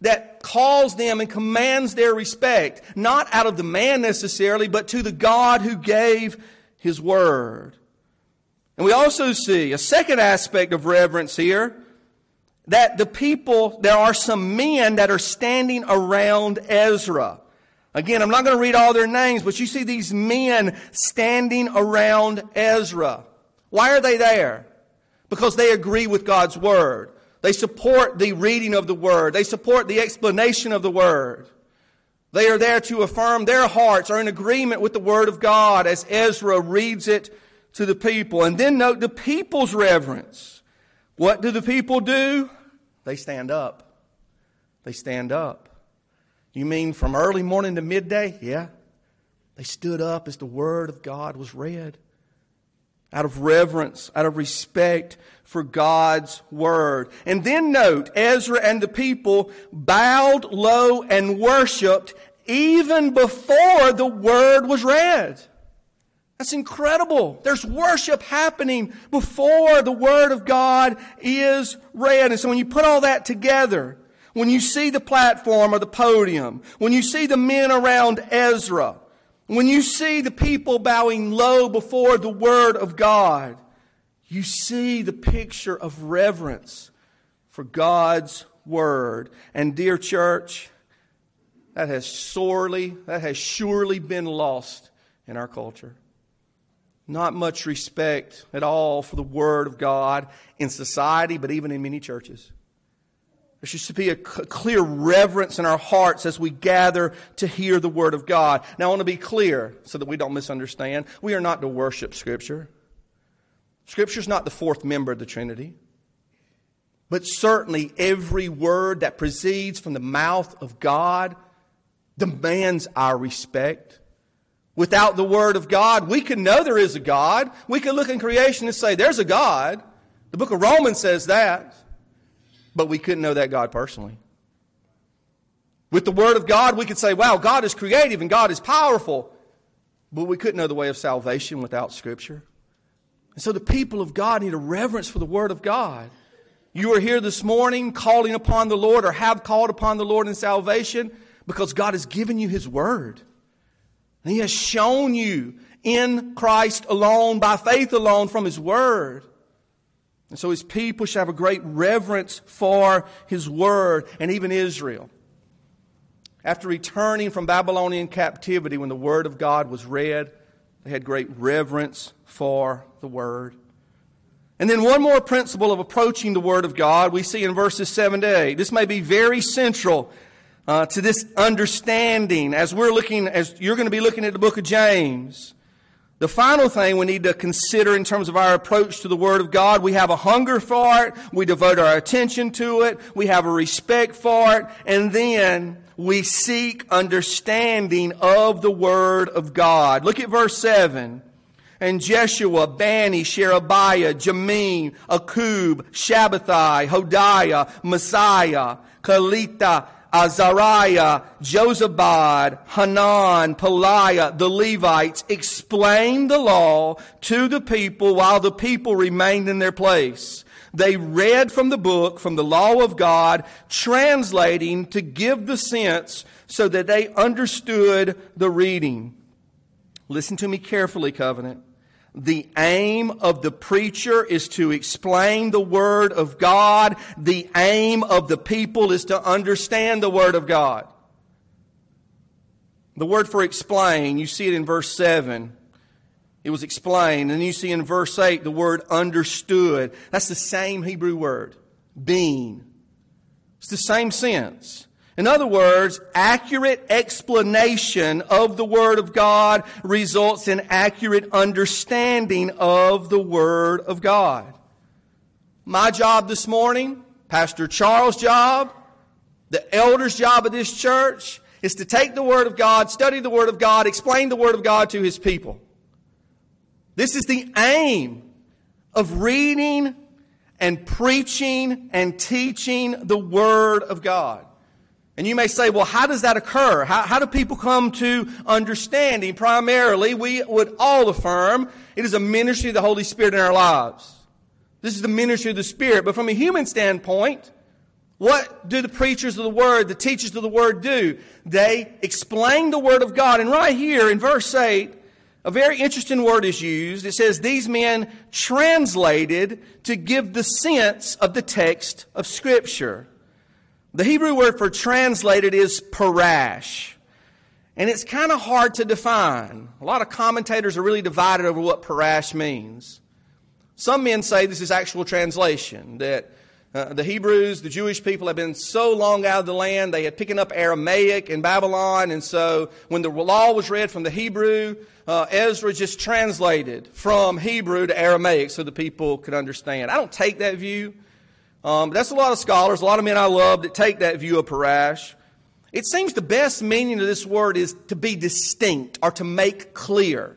calls them and commands their respect, not out of the man necessarily, but to the God who gave His Word. And we also see a second aspect of reverence here, that there are some men that are standing around Ezra. Again, I'm not going to read all their names, but you see these men standing around Ezra. Why are they there? Because they agree with God's Word. They support the reading of the Word. They support the explanation of the Word. They are there to affirm their hearts are in agreement with the Word of God as Ezra reads it to the people. And then note the people's reverence. What do the people do? They stand up. They stand up. You mean from early morning to midday? Yeah. They stood up as the Word of God was read. Out of reverence, out of respect for God's Word. And then note, Ezra and the people bowed low and worshiped even before the Word was read. That's incredible. There's worship happening before the Word of God is read. And so when you put all that together, when you see the platform or the podium, when you see the men around Ezra, when you see the people bowing low before the Word of God, you see the picture of reverence for God's Word. And dear church, that has surely been lost in our culture. Not much respect at all for the Word of God in society, but even in many churches. There should be a clear reverence in our hearts as we gather to hear the Word of God. Now, I want to be clear so that we don't misunderstand. We are not to worship Scripture. Scripture is not the fourth member of the Trinity. But certainly every word that proceeds from the mouth of God demands our respect. Without the Word of God, we can know there is a God. We can look in creation and say, there's a God. The book of Romans says that. But we couldn't know that God personally. With the Word of God, we could say, wow, God is creative and God is powerful. But we couldn't know the way of salvation without Scripture. And so the people of God need a reverence for the Word of God. You are here this morning calling upon the Lord or have called upon the Lord in salvation because God has given you His Word. And He has shown you in Christ alone, by faith alone, from His Word. And so His people shall have a great reverence for His Word. And even Israel, after returning from Babylonian captivity, when the Word of God was read, they had great reverence for the Word. And then one more principle of approaching the Word of God we see in verses 7 to 8. This may be very central to this understanding as you're going to be looking at the book of James. The final thing we need to consider in terms of our approach to the Word of God, we have a hunger for it, we devote our attention to it, we have a respect for it, and then we seek understanding of the Word of God. Look at verse 7. And Jeshua, Bani, Sherebiah, Jamin, Akub, Shabbathai, Hodiah, Messiah, Kelita, Azariah, Jozabad, Hanan, Peliah, the Levites explained the law to the people while the people remained in their place. They read from the book, from the law of God, translating to give the sense so that they understood the reading. Listen to me carefully, Covenant. The aim of the preacher is to explain the Word of God. The aim of the people is to understand the Word of God. The word for explain, you see it in verse 7. It was explained. And you see in verse 8 the word understood. That's the same Hebrew word, being. It's the same sense. In other words, accurate explanation of the Word of God results in accurate understanding of the Word of God. My job this morning, Pastor Charles' job, the elders' job of this church, is to take the Word of God, study the Word of God, explain the Word of God to His people. This is the aim of reading and preaching and teaching the Word of God. And you may say, well, how does that occur? How do people come to understanding? Primarily, we would all affirm it is a ministry of the Holy Spirit in our lives. This is the ministry of the Spirit. But from a human standpoint, What do the preachers of the Word, the teachers of the Word do? They explain the Word of God. And right here in verse 8, a very interesting word is used. It says, these men translated to give the sense of the text of Scripture. The Hebrew word for translated is parash. And it's kind of hard to define. A lot of commentators are really divided over what parash means. Some men say this is actual translation, that the Hebrews, the Jewish people, have been so long out of the land, they had picking up Aramaic in Babylon, and so when the law was read from the Hebrew, Ezra just translated from Hebrew to Aramaic so the people could understand. I don't take that view, but that's a lot of scholars, a lot of men I love that take that view of parash. It seems the best meaning of this word is to be distinct or to make clear.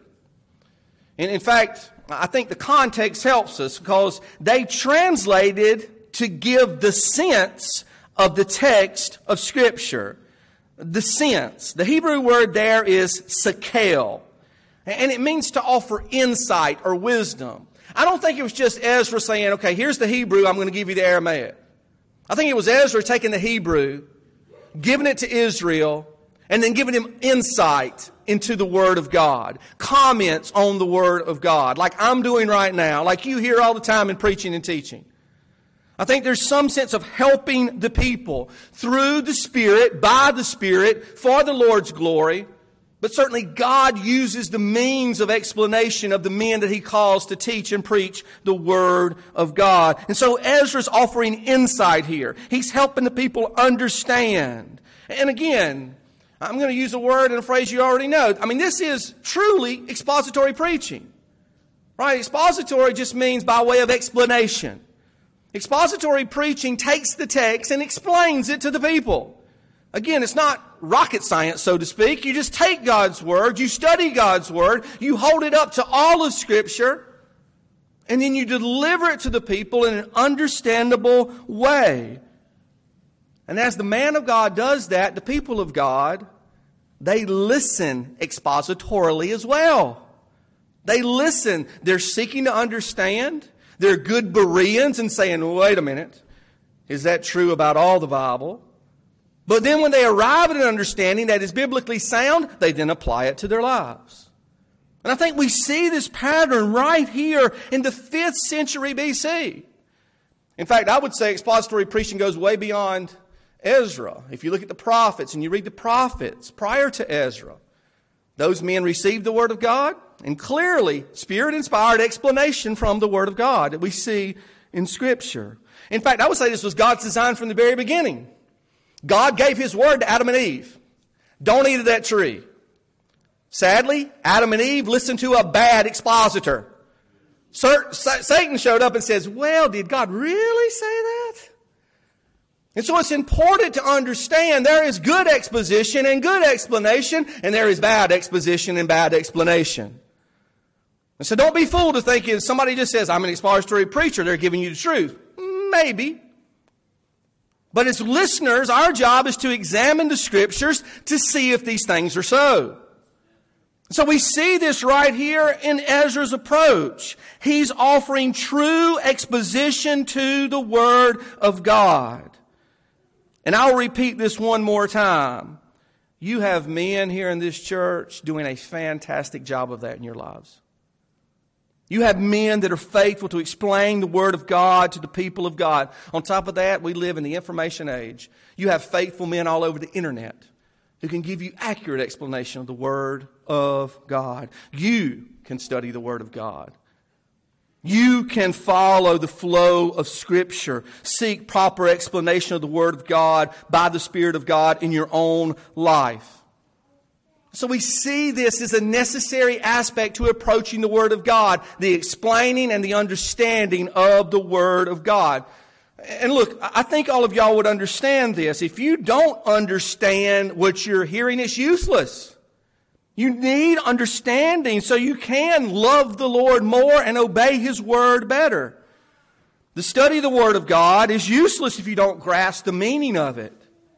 And in fact, I think the context helps us because they translated to give the sense of the text of Scripture. The sense. The Hebrew word there is sakel. And it means to offer insight or wisdom. I don't think it was just Ezra saying, okay, here's the Hebrew, I'm going to give you the Aramaic. I think it was Ezra taking the Hebrew, giving it to Israel, and then giving him insight into the Word of God. Comments on the Word of God, like I'm doing right now, like you hear all the time in preaching and teaching. I think there's some sense of helping the people through the Spirit, by the Spirit, for the Lord's glory. But certainly God uses the means of explanation of the men that He calls to teach and preach the Word of God. And so Ezra's offering insight here. He's helping the people understand. And again, I'm going to use a word and a phrase you already know. I mean, this is truly expository preaching. Right? Expository just means by way of explanation. Expository preaching takes the text and explains it to the people. Again, it's not rocket science, so to speak. You just take God's Word, you study God's Word, you hold it up to all of Scripture, and then you deliver it to the people in an understandable way. And as the man of God does that, the people of God, they listen expositorily as well. They listen. They're seeking to understand. They're good Bereans and saying, wait a minute, is that true about all the Bible? But then when they arrive at an understanding that is biblically sound, they then apply it to their lives. And I think we see this pattern right here in the 5th century BC. In fact, I would say expository preaching goes way beyond Ezra. If you look at the prophets and you read the prophets prior to Ezra, those men received the Word of God and clearly Spirit-inspired explanation from the Word of God that we see in Scripture. In fact, I would say this was God's design from the very beginning. God gave His Word to Adam and Eve. Don't eat of that tree. Sadly, Adam and Eve listened to a bad expositor. Satan showed up and says, well, did God really say that? And so it's important to understand there is good exposition and good explanation, and there is bad exposition and bad explanation. And so don't be fooled to think if somebody just says, I'm an expository preacher, they're giving you the truth. Maybe. But as listeners, our job is to examine the Scriptures to see if these things are so. So we see this right here in Ezra's approach. He's offering true exposition to the Word of God. And I'll repeat this one more time. You have men here in this church doing a fantastic job of that in your lives. You have men that are faithful to explain the Word of God to the people of God. On top of that, we live in the information age. You have faithful men all over the internet who can give you accurate explanation of the Word of God. You can study the Word of God. You can follow the flow of Scripture. Seek proper explanation of the Word of God by the Spirit of God in your own life. So we see this as a necessary aspect to approaching the Word of God, the explaining and the understanding of the Word of God. And look, I think all of y'all would understand this. If you don't understand what you're hearing, it's useless. You need understanding so you can love the Lord more and obey His Word better. The study of the Word of God is useless if you don't grasp the meaning of it.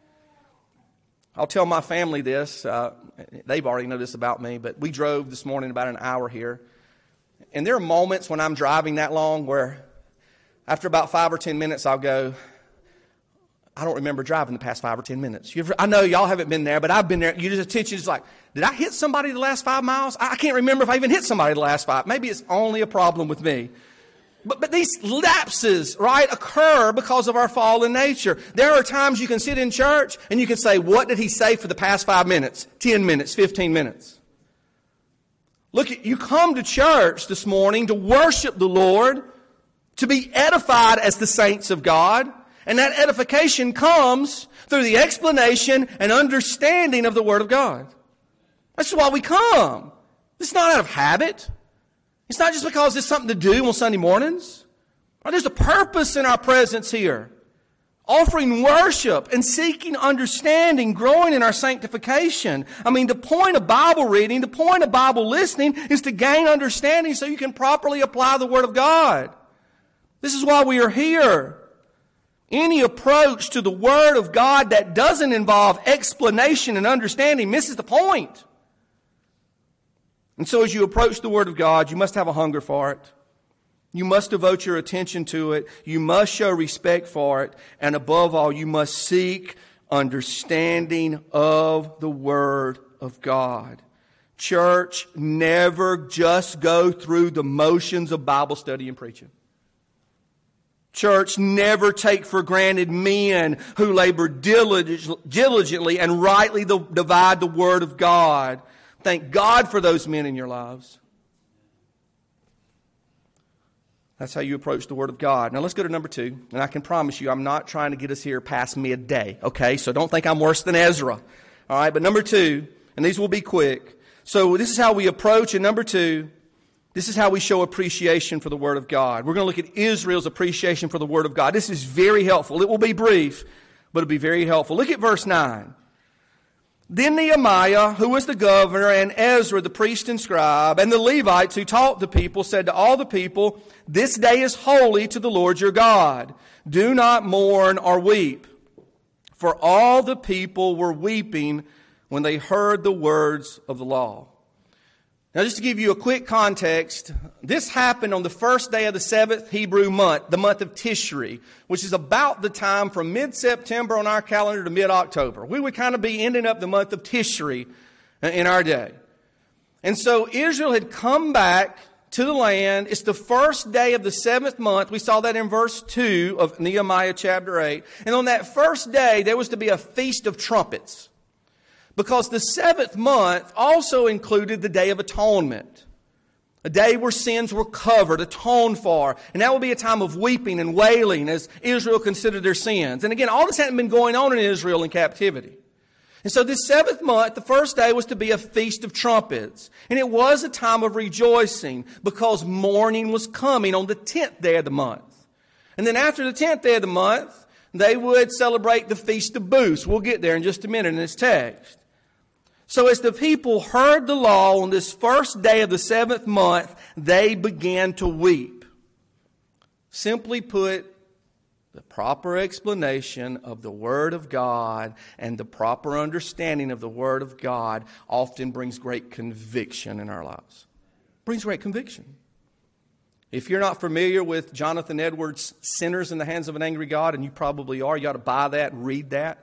I'll tell my family this. They've already know this about me, but we drove this morning about an hour here. And there are moments when I'm driving that long where after about 5 or 10 minutes I'll go, I don't remember driving the past 5 or 10 minutes. I know y'all haven't been there, but I've been there. Your attention is like, did I hit somebody the last 5 miles? I can't remember if I even hit somebody the last 5. Maybe it's only a problem with me. But these lapses, right, occur because of our fallen nature. There are times you can sit in church and you can say, what did he say for the past 5 minutes, 10 minutes, 15 minutes? Look, you come to church this morning to worship the Lord, to be edified as the saints of God. And that edification comes through the explanation and understanding of the Word of God. That's why we come. It's not out of habit. It's not just because it's something to do on Sunday mornings. There's a purpose in our presence here. Offering worship and seeking understanding, growing in our sanctification. I mean, the point of Bible reading, the point of Bible listening is to gain understanding so you can properly apply the Word of God. This is why we are here. Any approach to the Word of God that doesn't involve explanation and understanding misses the point. And so as you approach the Word of God, you must have a hunger for it. You must devote your attention to it. You must show respect for it. And above all, you must seek understanding of the Word of God. Church, never just go through the motions of Bible study and preaching. Church, never take for granted men who labor diligently and rightly divide the Word of God. Thank God for those men in your lives. That's how you approach the Word of God. Now let's go to number 2. And I can promise you, I'm not trying to get us here past midday. Okay, so don't think I'm worse than Ezra. All right, but number 2, and these will be quick. So this is how we approach. And number 2, this is how we show appreciation for the Word of God. We're going to look at Israel's appreciation for the Word of God. This is very helpful. It will be brief, but it'll be very helpful. Look at verse 9. Then Nehemiah, who was the governor, and Ezra, the priest and scribe, and the Levites who taught the people, said to all the people, "This day is holy to the Lord your God. Do not mourn or weep." For all the people were weeping when they heard the words of the law. Now, just to give you a quick context, this happened on the first day of the 7th Hebrew month, the month of Tishri, which is about the time from mid-September on our calendar to mid-October. We would kind of be ending up the month of Tishri in our day. And so Israel had come back to the land. It's the first day of the 7th month. We saw that in verse 2 of Nehemiah chapter 8. And on that first day, there was to be a feast of trumpets. Because the 7th month also included the Day of Atonement. A day where sins were covered, atoned for. And that would be a time of weeping and wailing as Israel considered their sins. And again, all this hadn't been going on in Israel in captivity. And so this 7th month, the first day was to be a feast of trumpets. And it was a time of rejoicing because morning was coming on the 10th day of the month. And then after the 10th day of the month, they would celebrate the Feast of Booths. We'll get there in just a minute in this text. So as the people heard the law on this first day of the 7th month, they began to weep. Simply put, the proper explanation of the Word of God and the proper understanding of the Word of God often brings great conviction in our lives. Brings great conviction. If you're not familiar with Jonathan Edwards' Sinners in the Hands of an Angry God, and you probably are, you ought to buy that and read that.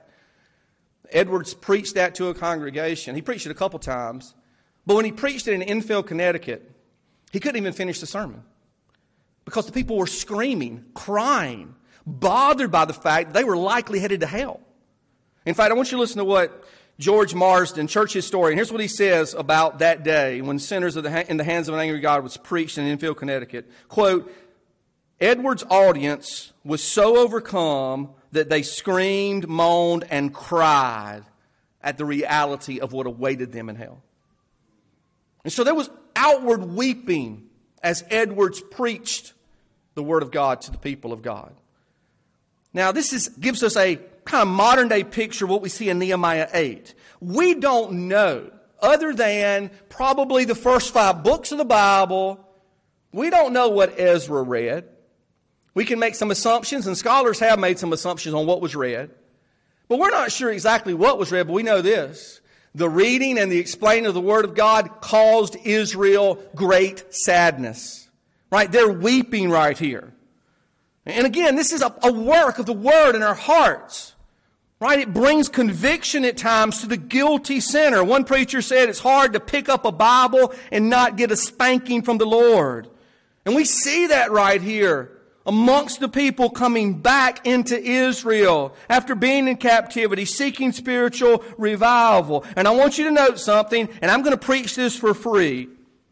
Edwards preached that to a congregation. He preached it a couple times. But when he preached it in Enfield, Connecticut, he couldn't even finish the sermon. Because the people were screaming, crying, bothered by the fact they were likely headed to hell. In fact, I want you to listen to what George Marsden, church historian, here's what he says about that day when Sinners in the Hands of an Angry God was preached in Enfield, Connecticut. Quote, Edwards' audience was so overcome that they screamed, moaned, and cried at the reality of what awaited them in hell. And so there was outward weeping as Edwards preached the Word of God to the people of God. Now, this gives us a kind of modern-day picture of what we see in Nehemiah 8. We don't know, other than probably the first 5 books of the Bible, we don't know what Ezra read. We can make some assumptions, and scholars have made some assumptions on what was read. But we're not sure exactly what was read, but we know this. The reading and the explaining of the Word of God caused Israel great sadness. Right? They're weeping right here. And again, this is a work of the Word in our hearts. Right? It brings conviction at times to the guilty sinner. One preacher said it's hard to pick up a Bible and not get a spanking from the Lord. And we see that right here amongst the people coming back into Israel after being in captivity, seeking spiritual revival. And I want you to note something, and I'm going to preach this for free.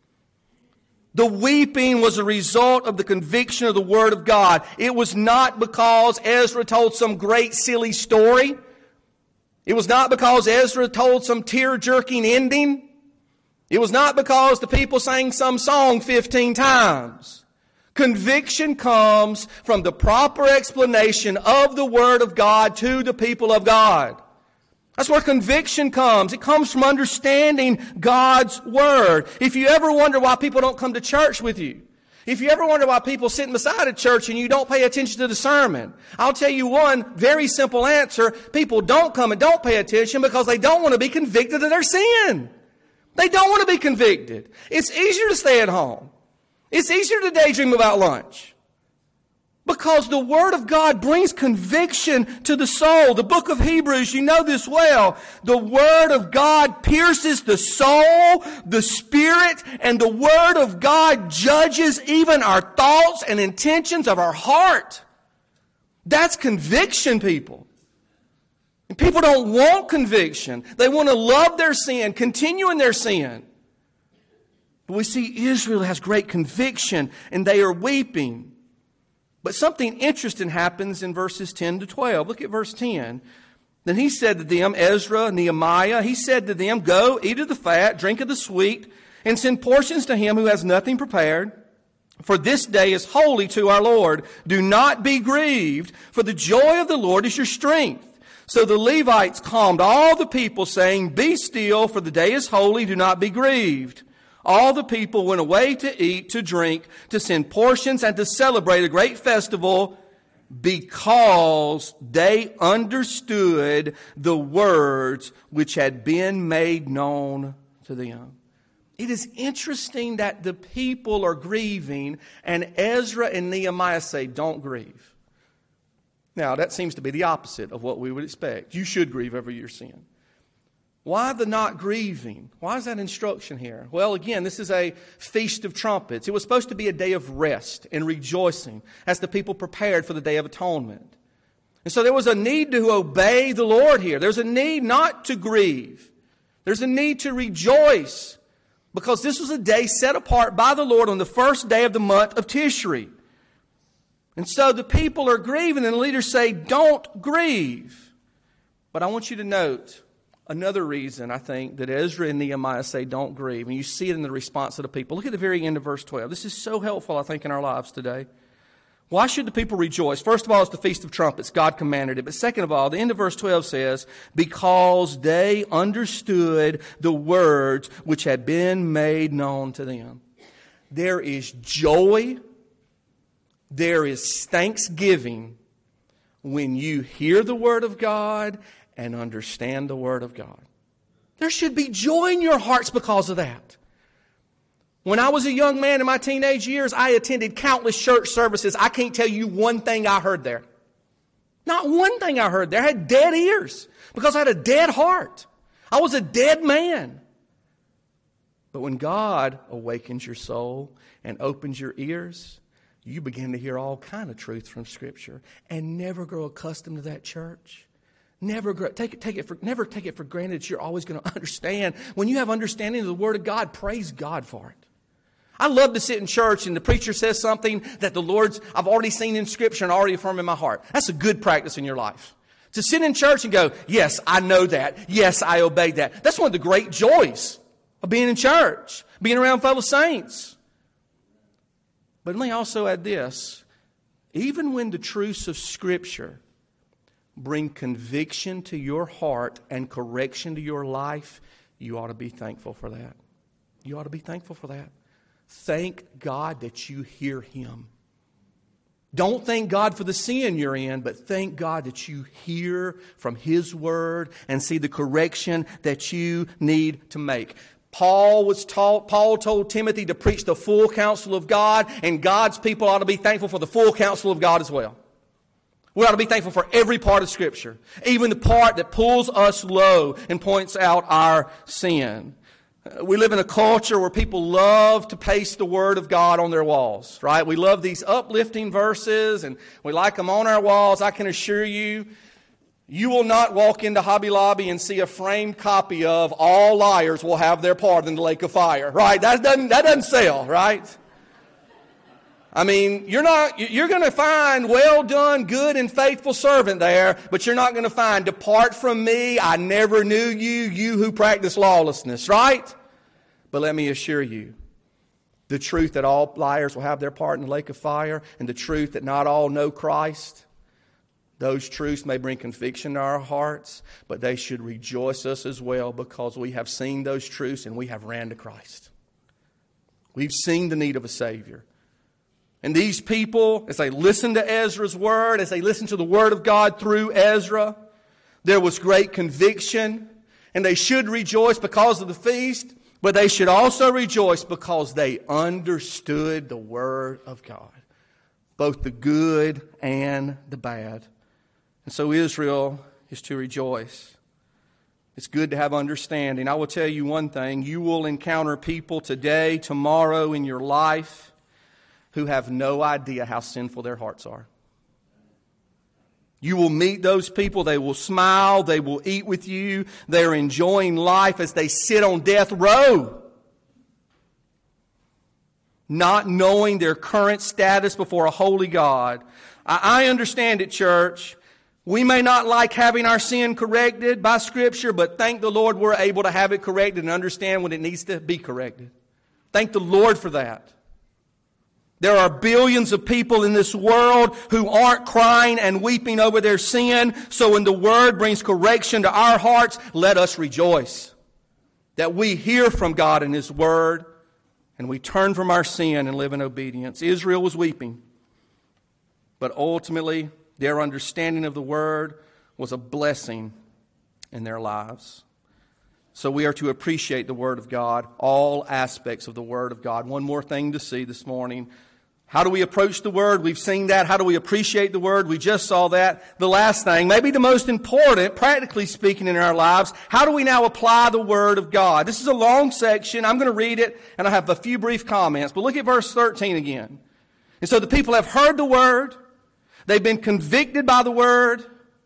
The weeping was a result of the conviction of the Word of God. It was not because Ezra told some great silly story. It was not because Ezra told some tear-jerking ending. It was not because the people sang some song 15 times. Conviction comes from the proper explanation of the Word of God to the people of God. That's where conviction comes. It comes from understanding God's Word. If you ever wonder why people don't come to church with you, if you ever wonder why people sitting beside a church and you don't pay attention to the sermon, I'll tell you one very simple answer. People don't come and don't pay attention because they don't want to be convicted of their sin. They don't want to be convicted. It's easier to stay at home. It's easier to daydream about lunch. Because the Word of God brings conviction to the soul. The book of Hebrews, you know this well. The Word of God pierces the soul, the spirit, and the Word of God judges even our thoughts and intentions of our heart. That's conviction, people. And people don't want conviction. They want to love their sin, continue in their sin. But we see Israel has great conviction, and they are weeping. But something interesting happens in verses 10 to 12. Look at verse 10. Then he said to them, Ezra, Nehemiah, he said to them, go, eat of the fat, drink of the sweet, and send portions to him who has nothing prepared. For this day is holy to our Lord. Do not be grieved, for the joy of the Lord is your strength. So the Levites calmed all the people, saying, be still, for the day is holy, do not be grieved. All the people went away to eat, to drink, to send portions, and to celebrate a great festival because they understood the words which had been made known to them. It is interesting that the people are grieving, and Ezra and Nehemiah say, don't grieve. Now, that seems to be the opposite of what we would expect. You should grieve over your sin. Why the not grieving? Why is that instruction here? Well, again, this is a Feast of Trumpets. It was supposed to be a day of rest and rejoicing as the people prepared for the Day of Atonement. And so there was a need to obey the Lord here. There's a need not to grieve. There's a need to rejoice because this was a day set apart by the Lord on the first day of the month of Tishri. And so the people are grieving and the leaders say, don't grieve. But I want you to note another reason, I think, that Ezra and Nehemiah say don't grieve. And you see it in the response of the people. Look at the very end of verse 12. This is so helpful, I think, in our lives today. Why should the people rejoice? First of all, it's the Feast of Trumpets. God commanded it. But second of all, the end of verse 12 says, because they understood the words which had been made known to them. There is joy. There is thanksgiving when you hear the Word of God and understand the Word of God. There should be joy in your hearts because of that. When I was a young man in my teenage years, I attended countless church services. I can't tell you one thing I heard there. Not one thing I heard there. I had dead ears because I had a dead heart. I was a dead man. But when God awakens your soul and opens your ears, you begin to hear all kind of truth from Scripture and never grow accustomed to that church. Never take it for granted that you're always going to understand. When you have understanding of the Word of God, praise God for it. I love to sit in church and the preacher says something that I've already seen in Scripture and already affirmed in my heart. That's a good practice in your life. To sit in church and go, yes, I know that. Yes, I obeyed that. That's one of the great joys of being in church, being around fellow saints. But let me also add this. Even when the truths of Scripture bring conviction to your heart and correction to your life, you ought to be thankful for that. You ought to be thankful for that. Thank God that you hear Him. Don't thank God for the sin you're in, but thank God that you hear from His Word and see the correction that you need to make. Paul told Timothy to preach the full counsel of God, and God's people ought to be thankful for the full counsel of God as well. We ought to be thankful for every part of Scripture, even the part that pulls us low and points out our sin. We live in a culture where people love to paste the Word of God on their walls, right? We love these uplifting verses and we like them on our walls. I can assure you, you will not walk into Hobby Lobby and see a framed copy of "All liars will have their part in the lake of fire," right? That doesn't sell, right? I mean, you're going to find "Well done, good and faithful servant" there, but you're not going to find "Depart from me, I never knew you, you who practice lawlessness," right? But let me assure you, the truth that all liars will have their part in the lake of fire, and the truth that not all know Christ, those truths may bring conviction to our hearts, but they should rejoice us as well, because we have seen those truths and we have ran to Christ. We've seen the need of a Savior. And these people, as they listened to Ezra's word, as they listened to the Word of God through Ezra, there was great conviction. And they should rejoice because of the feast, but they should also rejoice because they understood the Word of God, both the good and the bad. And so Israel is to rejoice. It's good to have understanding. I will tell you one thing. You will encounter people today, tomorrow in your life who have no idea how sinful their hearts are. You will meet those people. They will smile. They will eat with you. They're enjoying life as they sit on death row, not knowing their current status before a holy God. I understand it, church. We may not like having our sin corrected by Scripture, but thank the Lord we're able to have it corrected and understand when it needs to be corrected. Thank the Lord for that. There are billions of people in this world who aren't crying and weeping over their sin. So when the Word brings correction to our hearts, let us rejoice that we hear from God in His Word and we turn from our sin and live in obedience. Israel was weeping, but ultimately their understanding of the Word was a blessing in their lives. So we are to appreciate the Word of God, all aspects of the Word of God. One more thing to see this morning. How do we approach the Word? We've seen that. How do we appreciate the Word? We just saw that. The last thing, maybe the most important, practically speaking in our lives, how do we now apply the Word of God? This is a long section. I'm going to read it, and I have a few brief comments. But look at verse 13 again. And so the people have heard the Word. They've been convicted by the Word.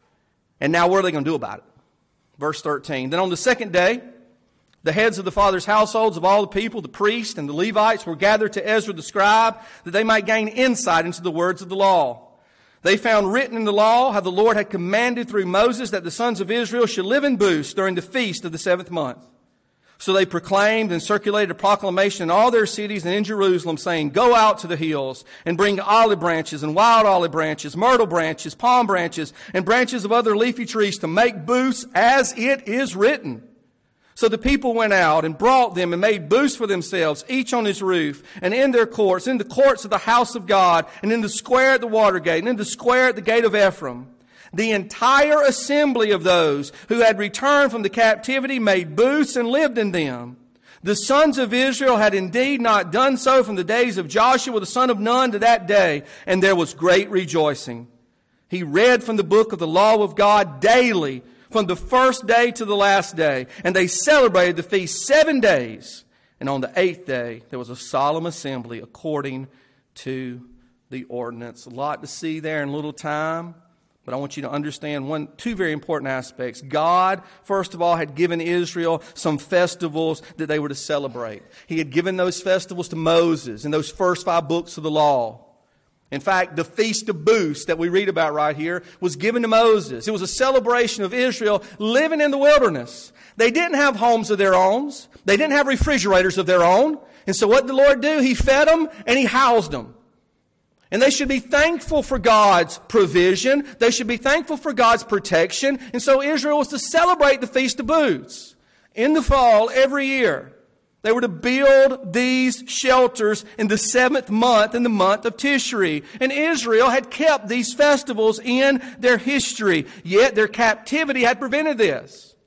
And now what are they going to do about it? Verse 13. Then on the second day, the heads of the fathers' households of all the people, the priests and the Levites, were gathered to Ezra the scribe, that they might gain insight into the words of the law. They found written in the law how the Lord had commanded through Moses that the sons of Israel should live in booths during the feast of the 7th month. So they proclaimed and circulated a proclamation in all their cities and in Jerusalem, saying, "Go out to the hills and bring olive branches and wild olive branches, myrtle branches, palm branches, and branches of other leafy trees to make booths as it is written." So the people went out and brought them and made booths for themselves, each on his roof, and in their courts, in the courts of the house of God, and in the square at the water gate, and in the square at the gate of Ephraim. The entire assembly of those who had returned from the captivity made booths and lived in them. The sons of Israel had indeed not done so from the days of Joshua the son of Nun to that day, and there was great rejoicing. He read from the book of the law of God daily, from the first day to the last day. And they celebrated the feast 7 days. And on the 8th day, there was a solemn assembly according to the ordinance. A lot to see there in little time. But I want you to understand two very important aspects. God, first of all, had given Israel some festivals that they were to celebrate. He had given those festivals to Moses in those first 5 books of the law. In fact, the Feast of Booths that we read about right here was given to Moses. It was a celebration of Israel living in the wilderness. They didn't have homes of their own. They didn't have refrigerators of their own. And so what did the Lord do? He fed them and He housed them. And they should be thankful for God's provision. They should be thankful for God's protection. And so Israel was to celebrate the Feast of Booths in the fall every year. They were to build these shelters in the 7th month, in the month of Tishri. And Israel had kept these festivals in their history, yet their captivity had prevented this.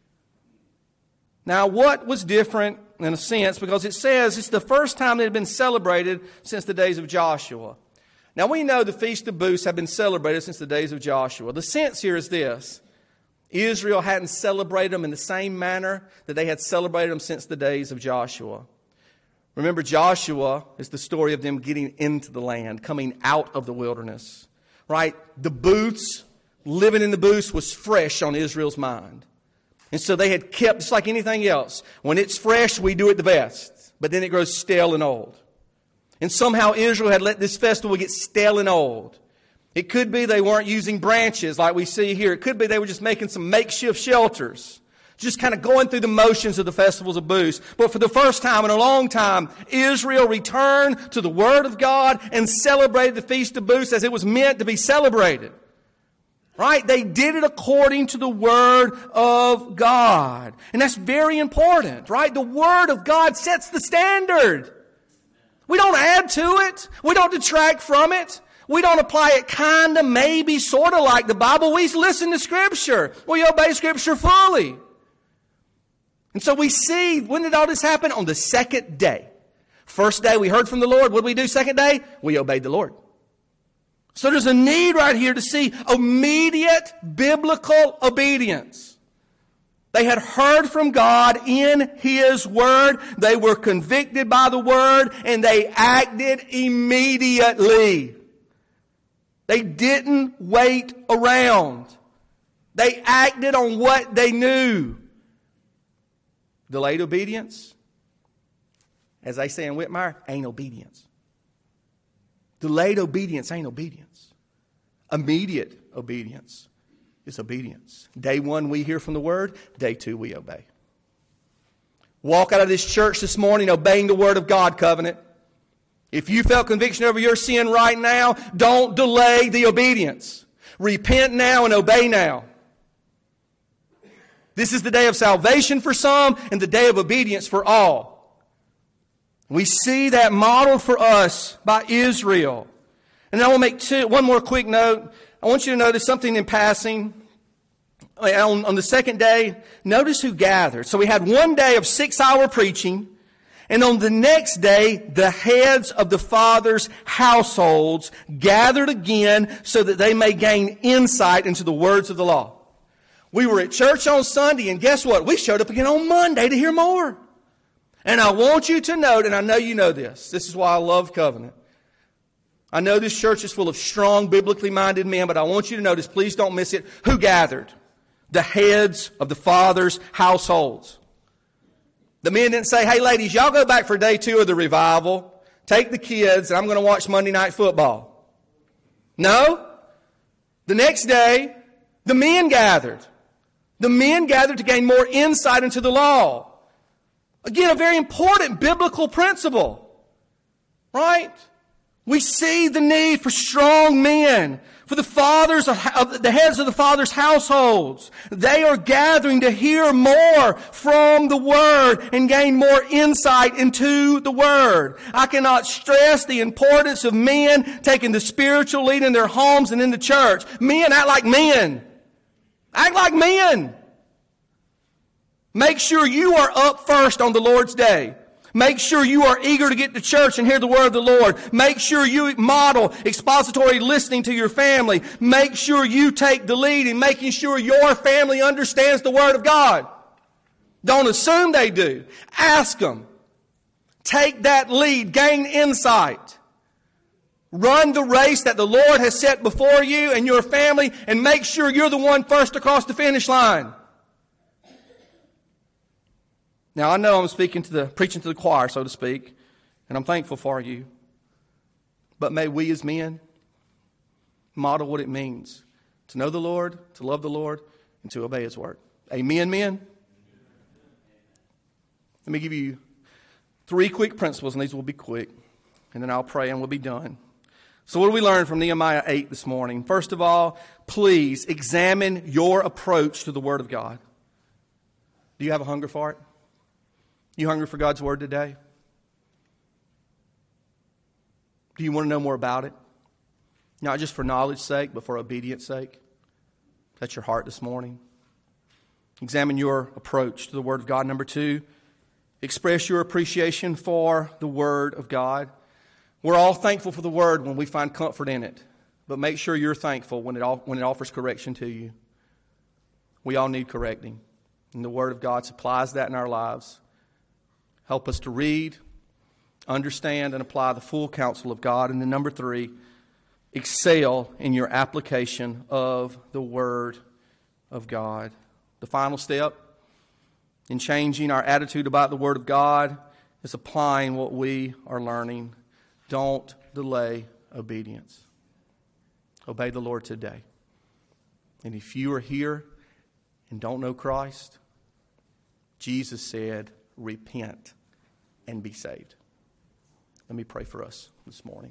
Now, what was different in a sense? Because it says it's the first time it had been celebrated since the days of Joshua. Now we know the Feast of Booths have been celebrated since the days of Joshua. The sense here is this: Israel hadn't celebrated them in the same manner that they had celebrated them since the days of Joshua. Remember, Joshua is the story of them getting into the land, coming out of the wilderness. Right? The booths, living in the booths was fresh on Israel's mind. And so they had kept, just like anything else, when it's fresh, we do it the best. But then it grows stale and old. And somehow Israel had let this festival get stale and old. It could be they weren't using branches like we see here. It could be they were just making some makeshift shelters, just kind of going through the motions of the festivals of booths. But for the first time in a long time, Israel returned to the Word of God and celebrated the Feast of Booths as it was meant to be celebrated. Right? They did it according to the Word of God. And that's very important, right? The Word of God sets the standard. We don't add to it. We don't detract from it. We don't apply it kind of, maybe, sort of like the Bible. We listen to Scripture. We obey Scripture fully. And so we see, when did all this happen? On the second day. First day we heard from the Lord. What did we do second day? We obeyed the Lord. So there's a need right here to see immediate biblical obedience. They had heard from God in His Word. They were convicted by the Word, and they acted immediately. They didn't wait around. They acted on what they knew. Delayed obedience, as they say in Whitmire, ain't obedience. Delayed obedience ain't obedience. Immediate obedience is obedience. Day one, we hear from the Word. Day two, we obey. Walk out of this church this morning obeying the Word of God, Covenant. If you felt conviction over your sin right now, don't delay the obedience. Repent now and obey now. This is the day of salvation for some and the day of obedience for all. We see that modeled for us by Israel. And I will make one more quick note. I want you to notice something in passing. On the second day, notice who gathered. So we had one day of 6-hour preaching. And on the next day, the heads of the fathers' households gathered again so that they may gain insight into the words of the law. We were at church on Sunday, and guess what? We showed up again on Monday to hear more. And I want you to note, and I know you know this. This is why I love Covenant. I know this church is full of strong, biblically minded men, but I want you to notice, please don't miss it, who gathered? The heads of the fathers' households. The men didn't say, hey ladies, y'all go back for day 2 of the revival. Take the kids, and I'm going to watch Monday Night Football. No. The next day, the men gathered. The men gathered to gain more insight into the law. Again, a very important biblical principle. Right? We see the need for strong men, for the heads of the fathers' households. They are gathering to hear more from the Word and gain more insight into the Word. I cannot stress the importance of men taking the spiritual lead in their homes and in the church. Men act like men. Act like men. Make sure you are up first on the Lord's day. Make sure you are eager to get to church and hear the word of the Lord. Make sure you model expository listening to your family. Make sure you take the lead in making sure your family understands the word of God. Don't assume they do. Ask them. Take that lead. Gain insight. Run the race that the Lord has set before you and your family, and make sure you're the one first across the finish line. Now, I know I'm preaching to the choir, so to speak, and I'm thankful for you. But may we as men model what it means to know the Lord, to love the Lord, and to obey His word. Amen, men? Let me give you 3 quick principles, and these will be quick, and then I'll pray and we'll be done. So what do we learn from Nehemiah 8 this morning? First of all, please examine your approach to the Word of God. Do you have a hunger for it? You hungry for God's Word today? Do you want to know more about it? Not just for knowledge's sake, but for obedience sake? That's your heart this morning. Examine your approach to the Word of God. Number 2, express your appreciation for the Word of God. We're all thankful for the Word when we find comfort in it. But make sure you're thankful when it offers correction to you. We all need correcting. And the Word of God supplies that in our lives. Help us to read, understand, and apply the full counsel of God. And then number 3, excel in your application of the Word of God. The final step in changing our attitude about the Word of God is applying what we are learning. Don't delay obedience. Obey the Lord today. And if you are here and don't know Christ, Jesus said, repent and be saved. Let me pray for us this morning.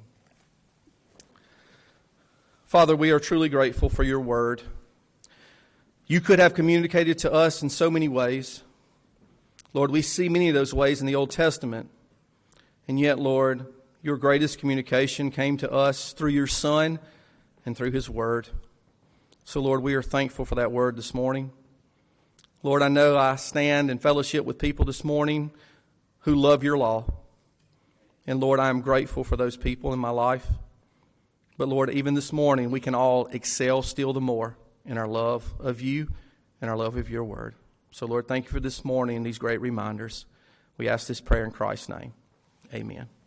Father, we are truly grateful for your word. You could have communicated to us in so many ways. Lord, we see many of those ways in the Old Testament. And yet, Lord, your greatest communication came to us through your Son and through his word. So, Lord, we are thankful for that word this morning. Lord, I know I stand in fellowship with people this morning who love your law. And, Lord, I am grateful for those people in my life. But, Lord, even this morning, we can all excel still the more in our love of you and our love of your word. So, Lord, thank you for this morning and these great reminders. We ask this prayer in Christ's name. Amen.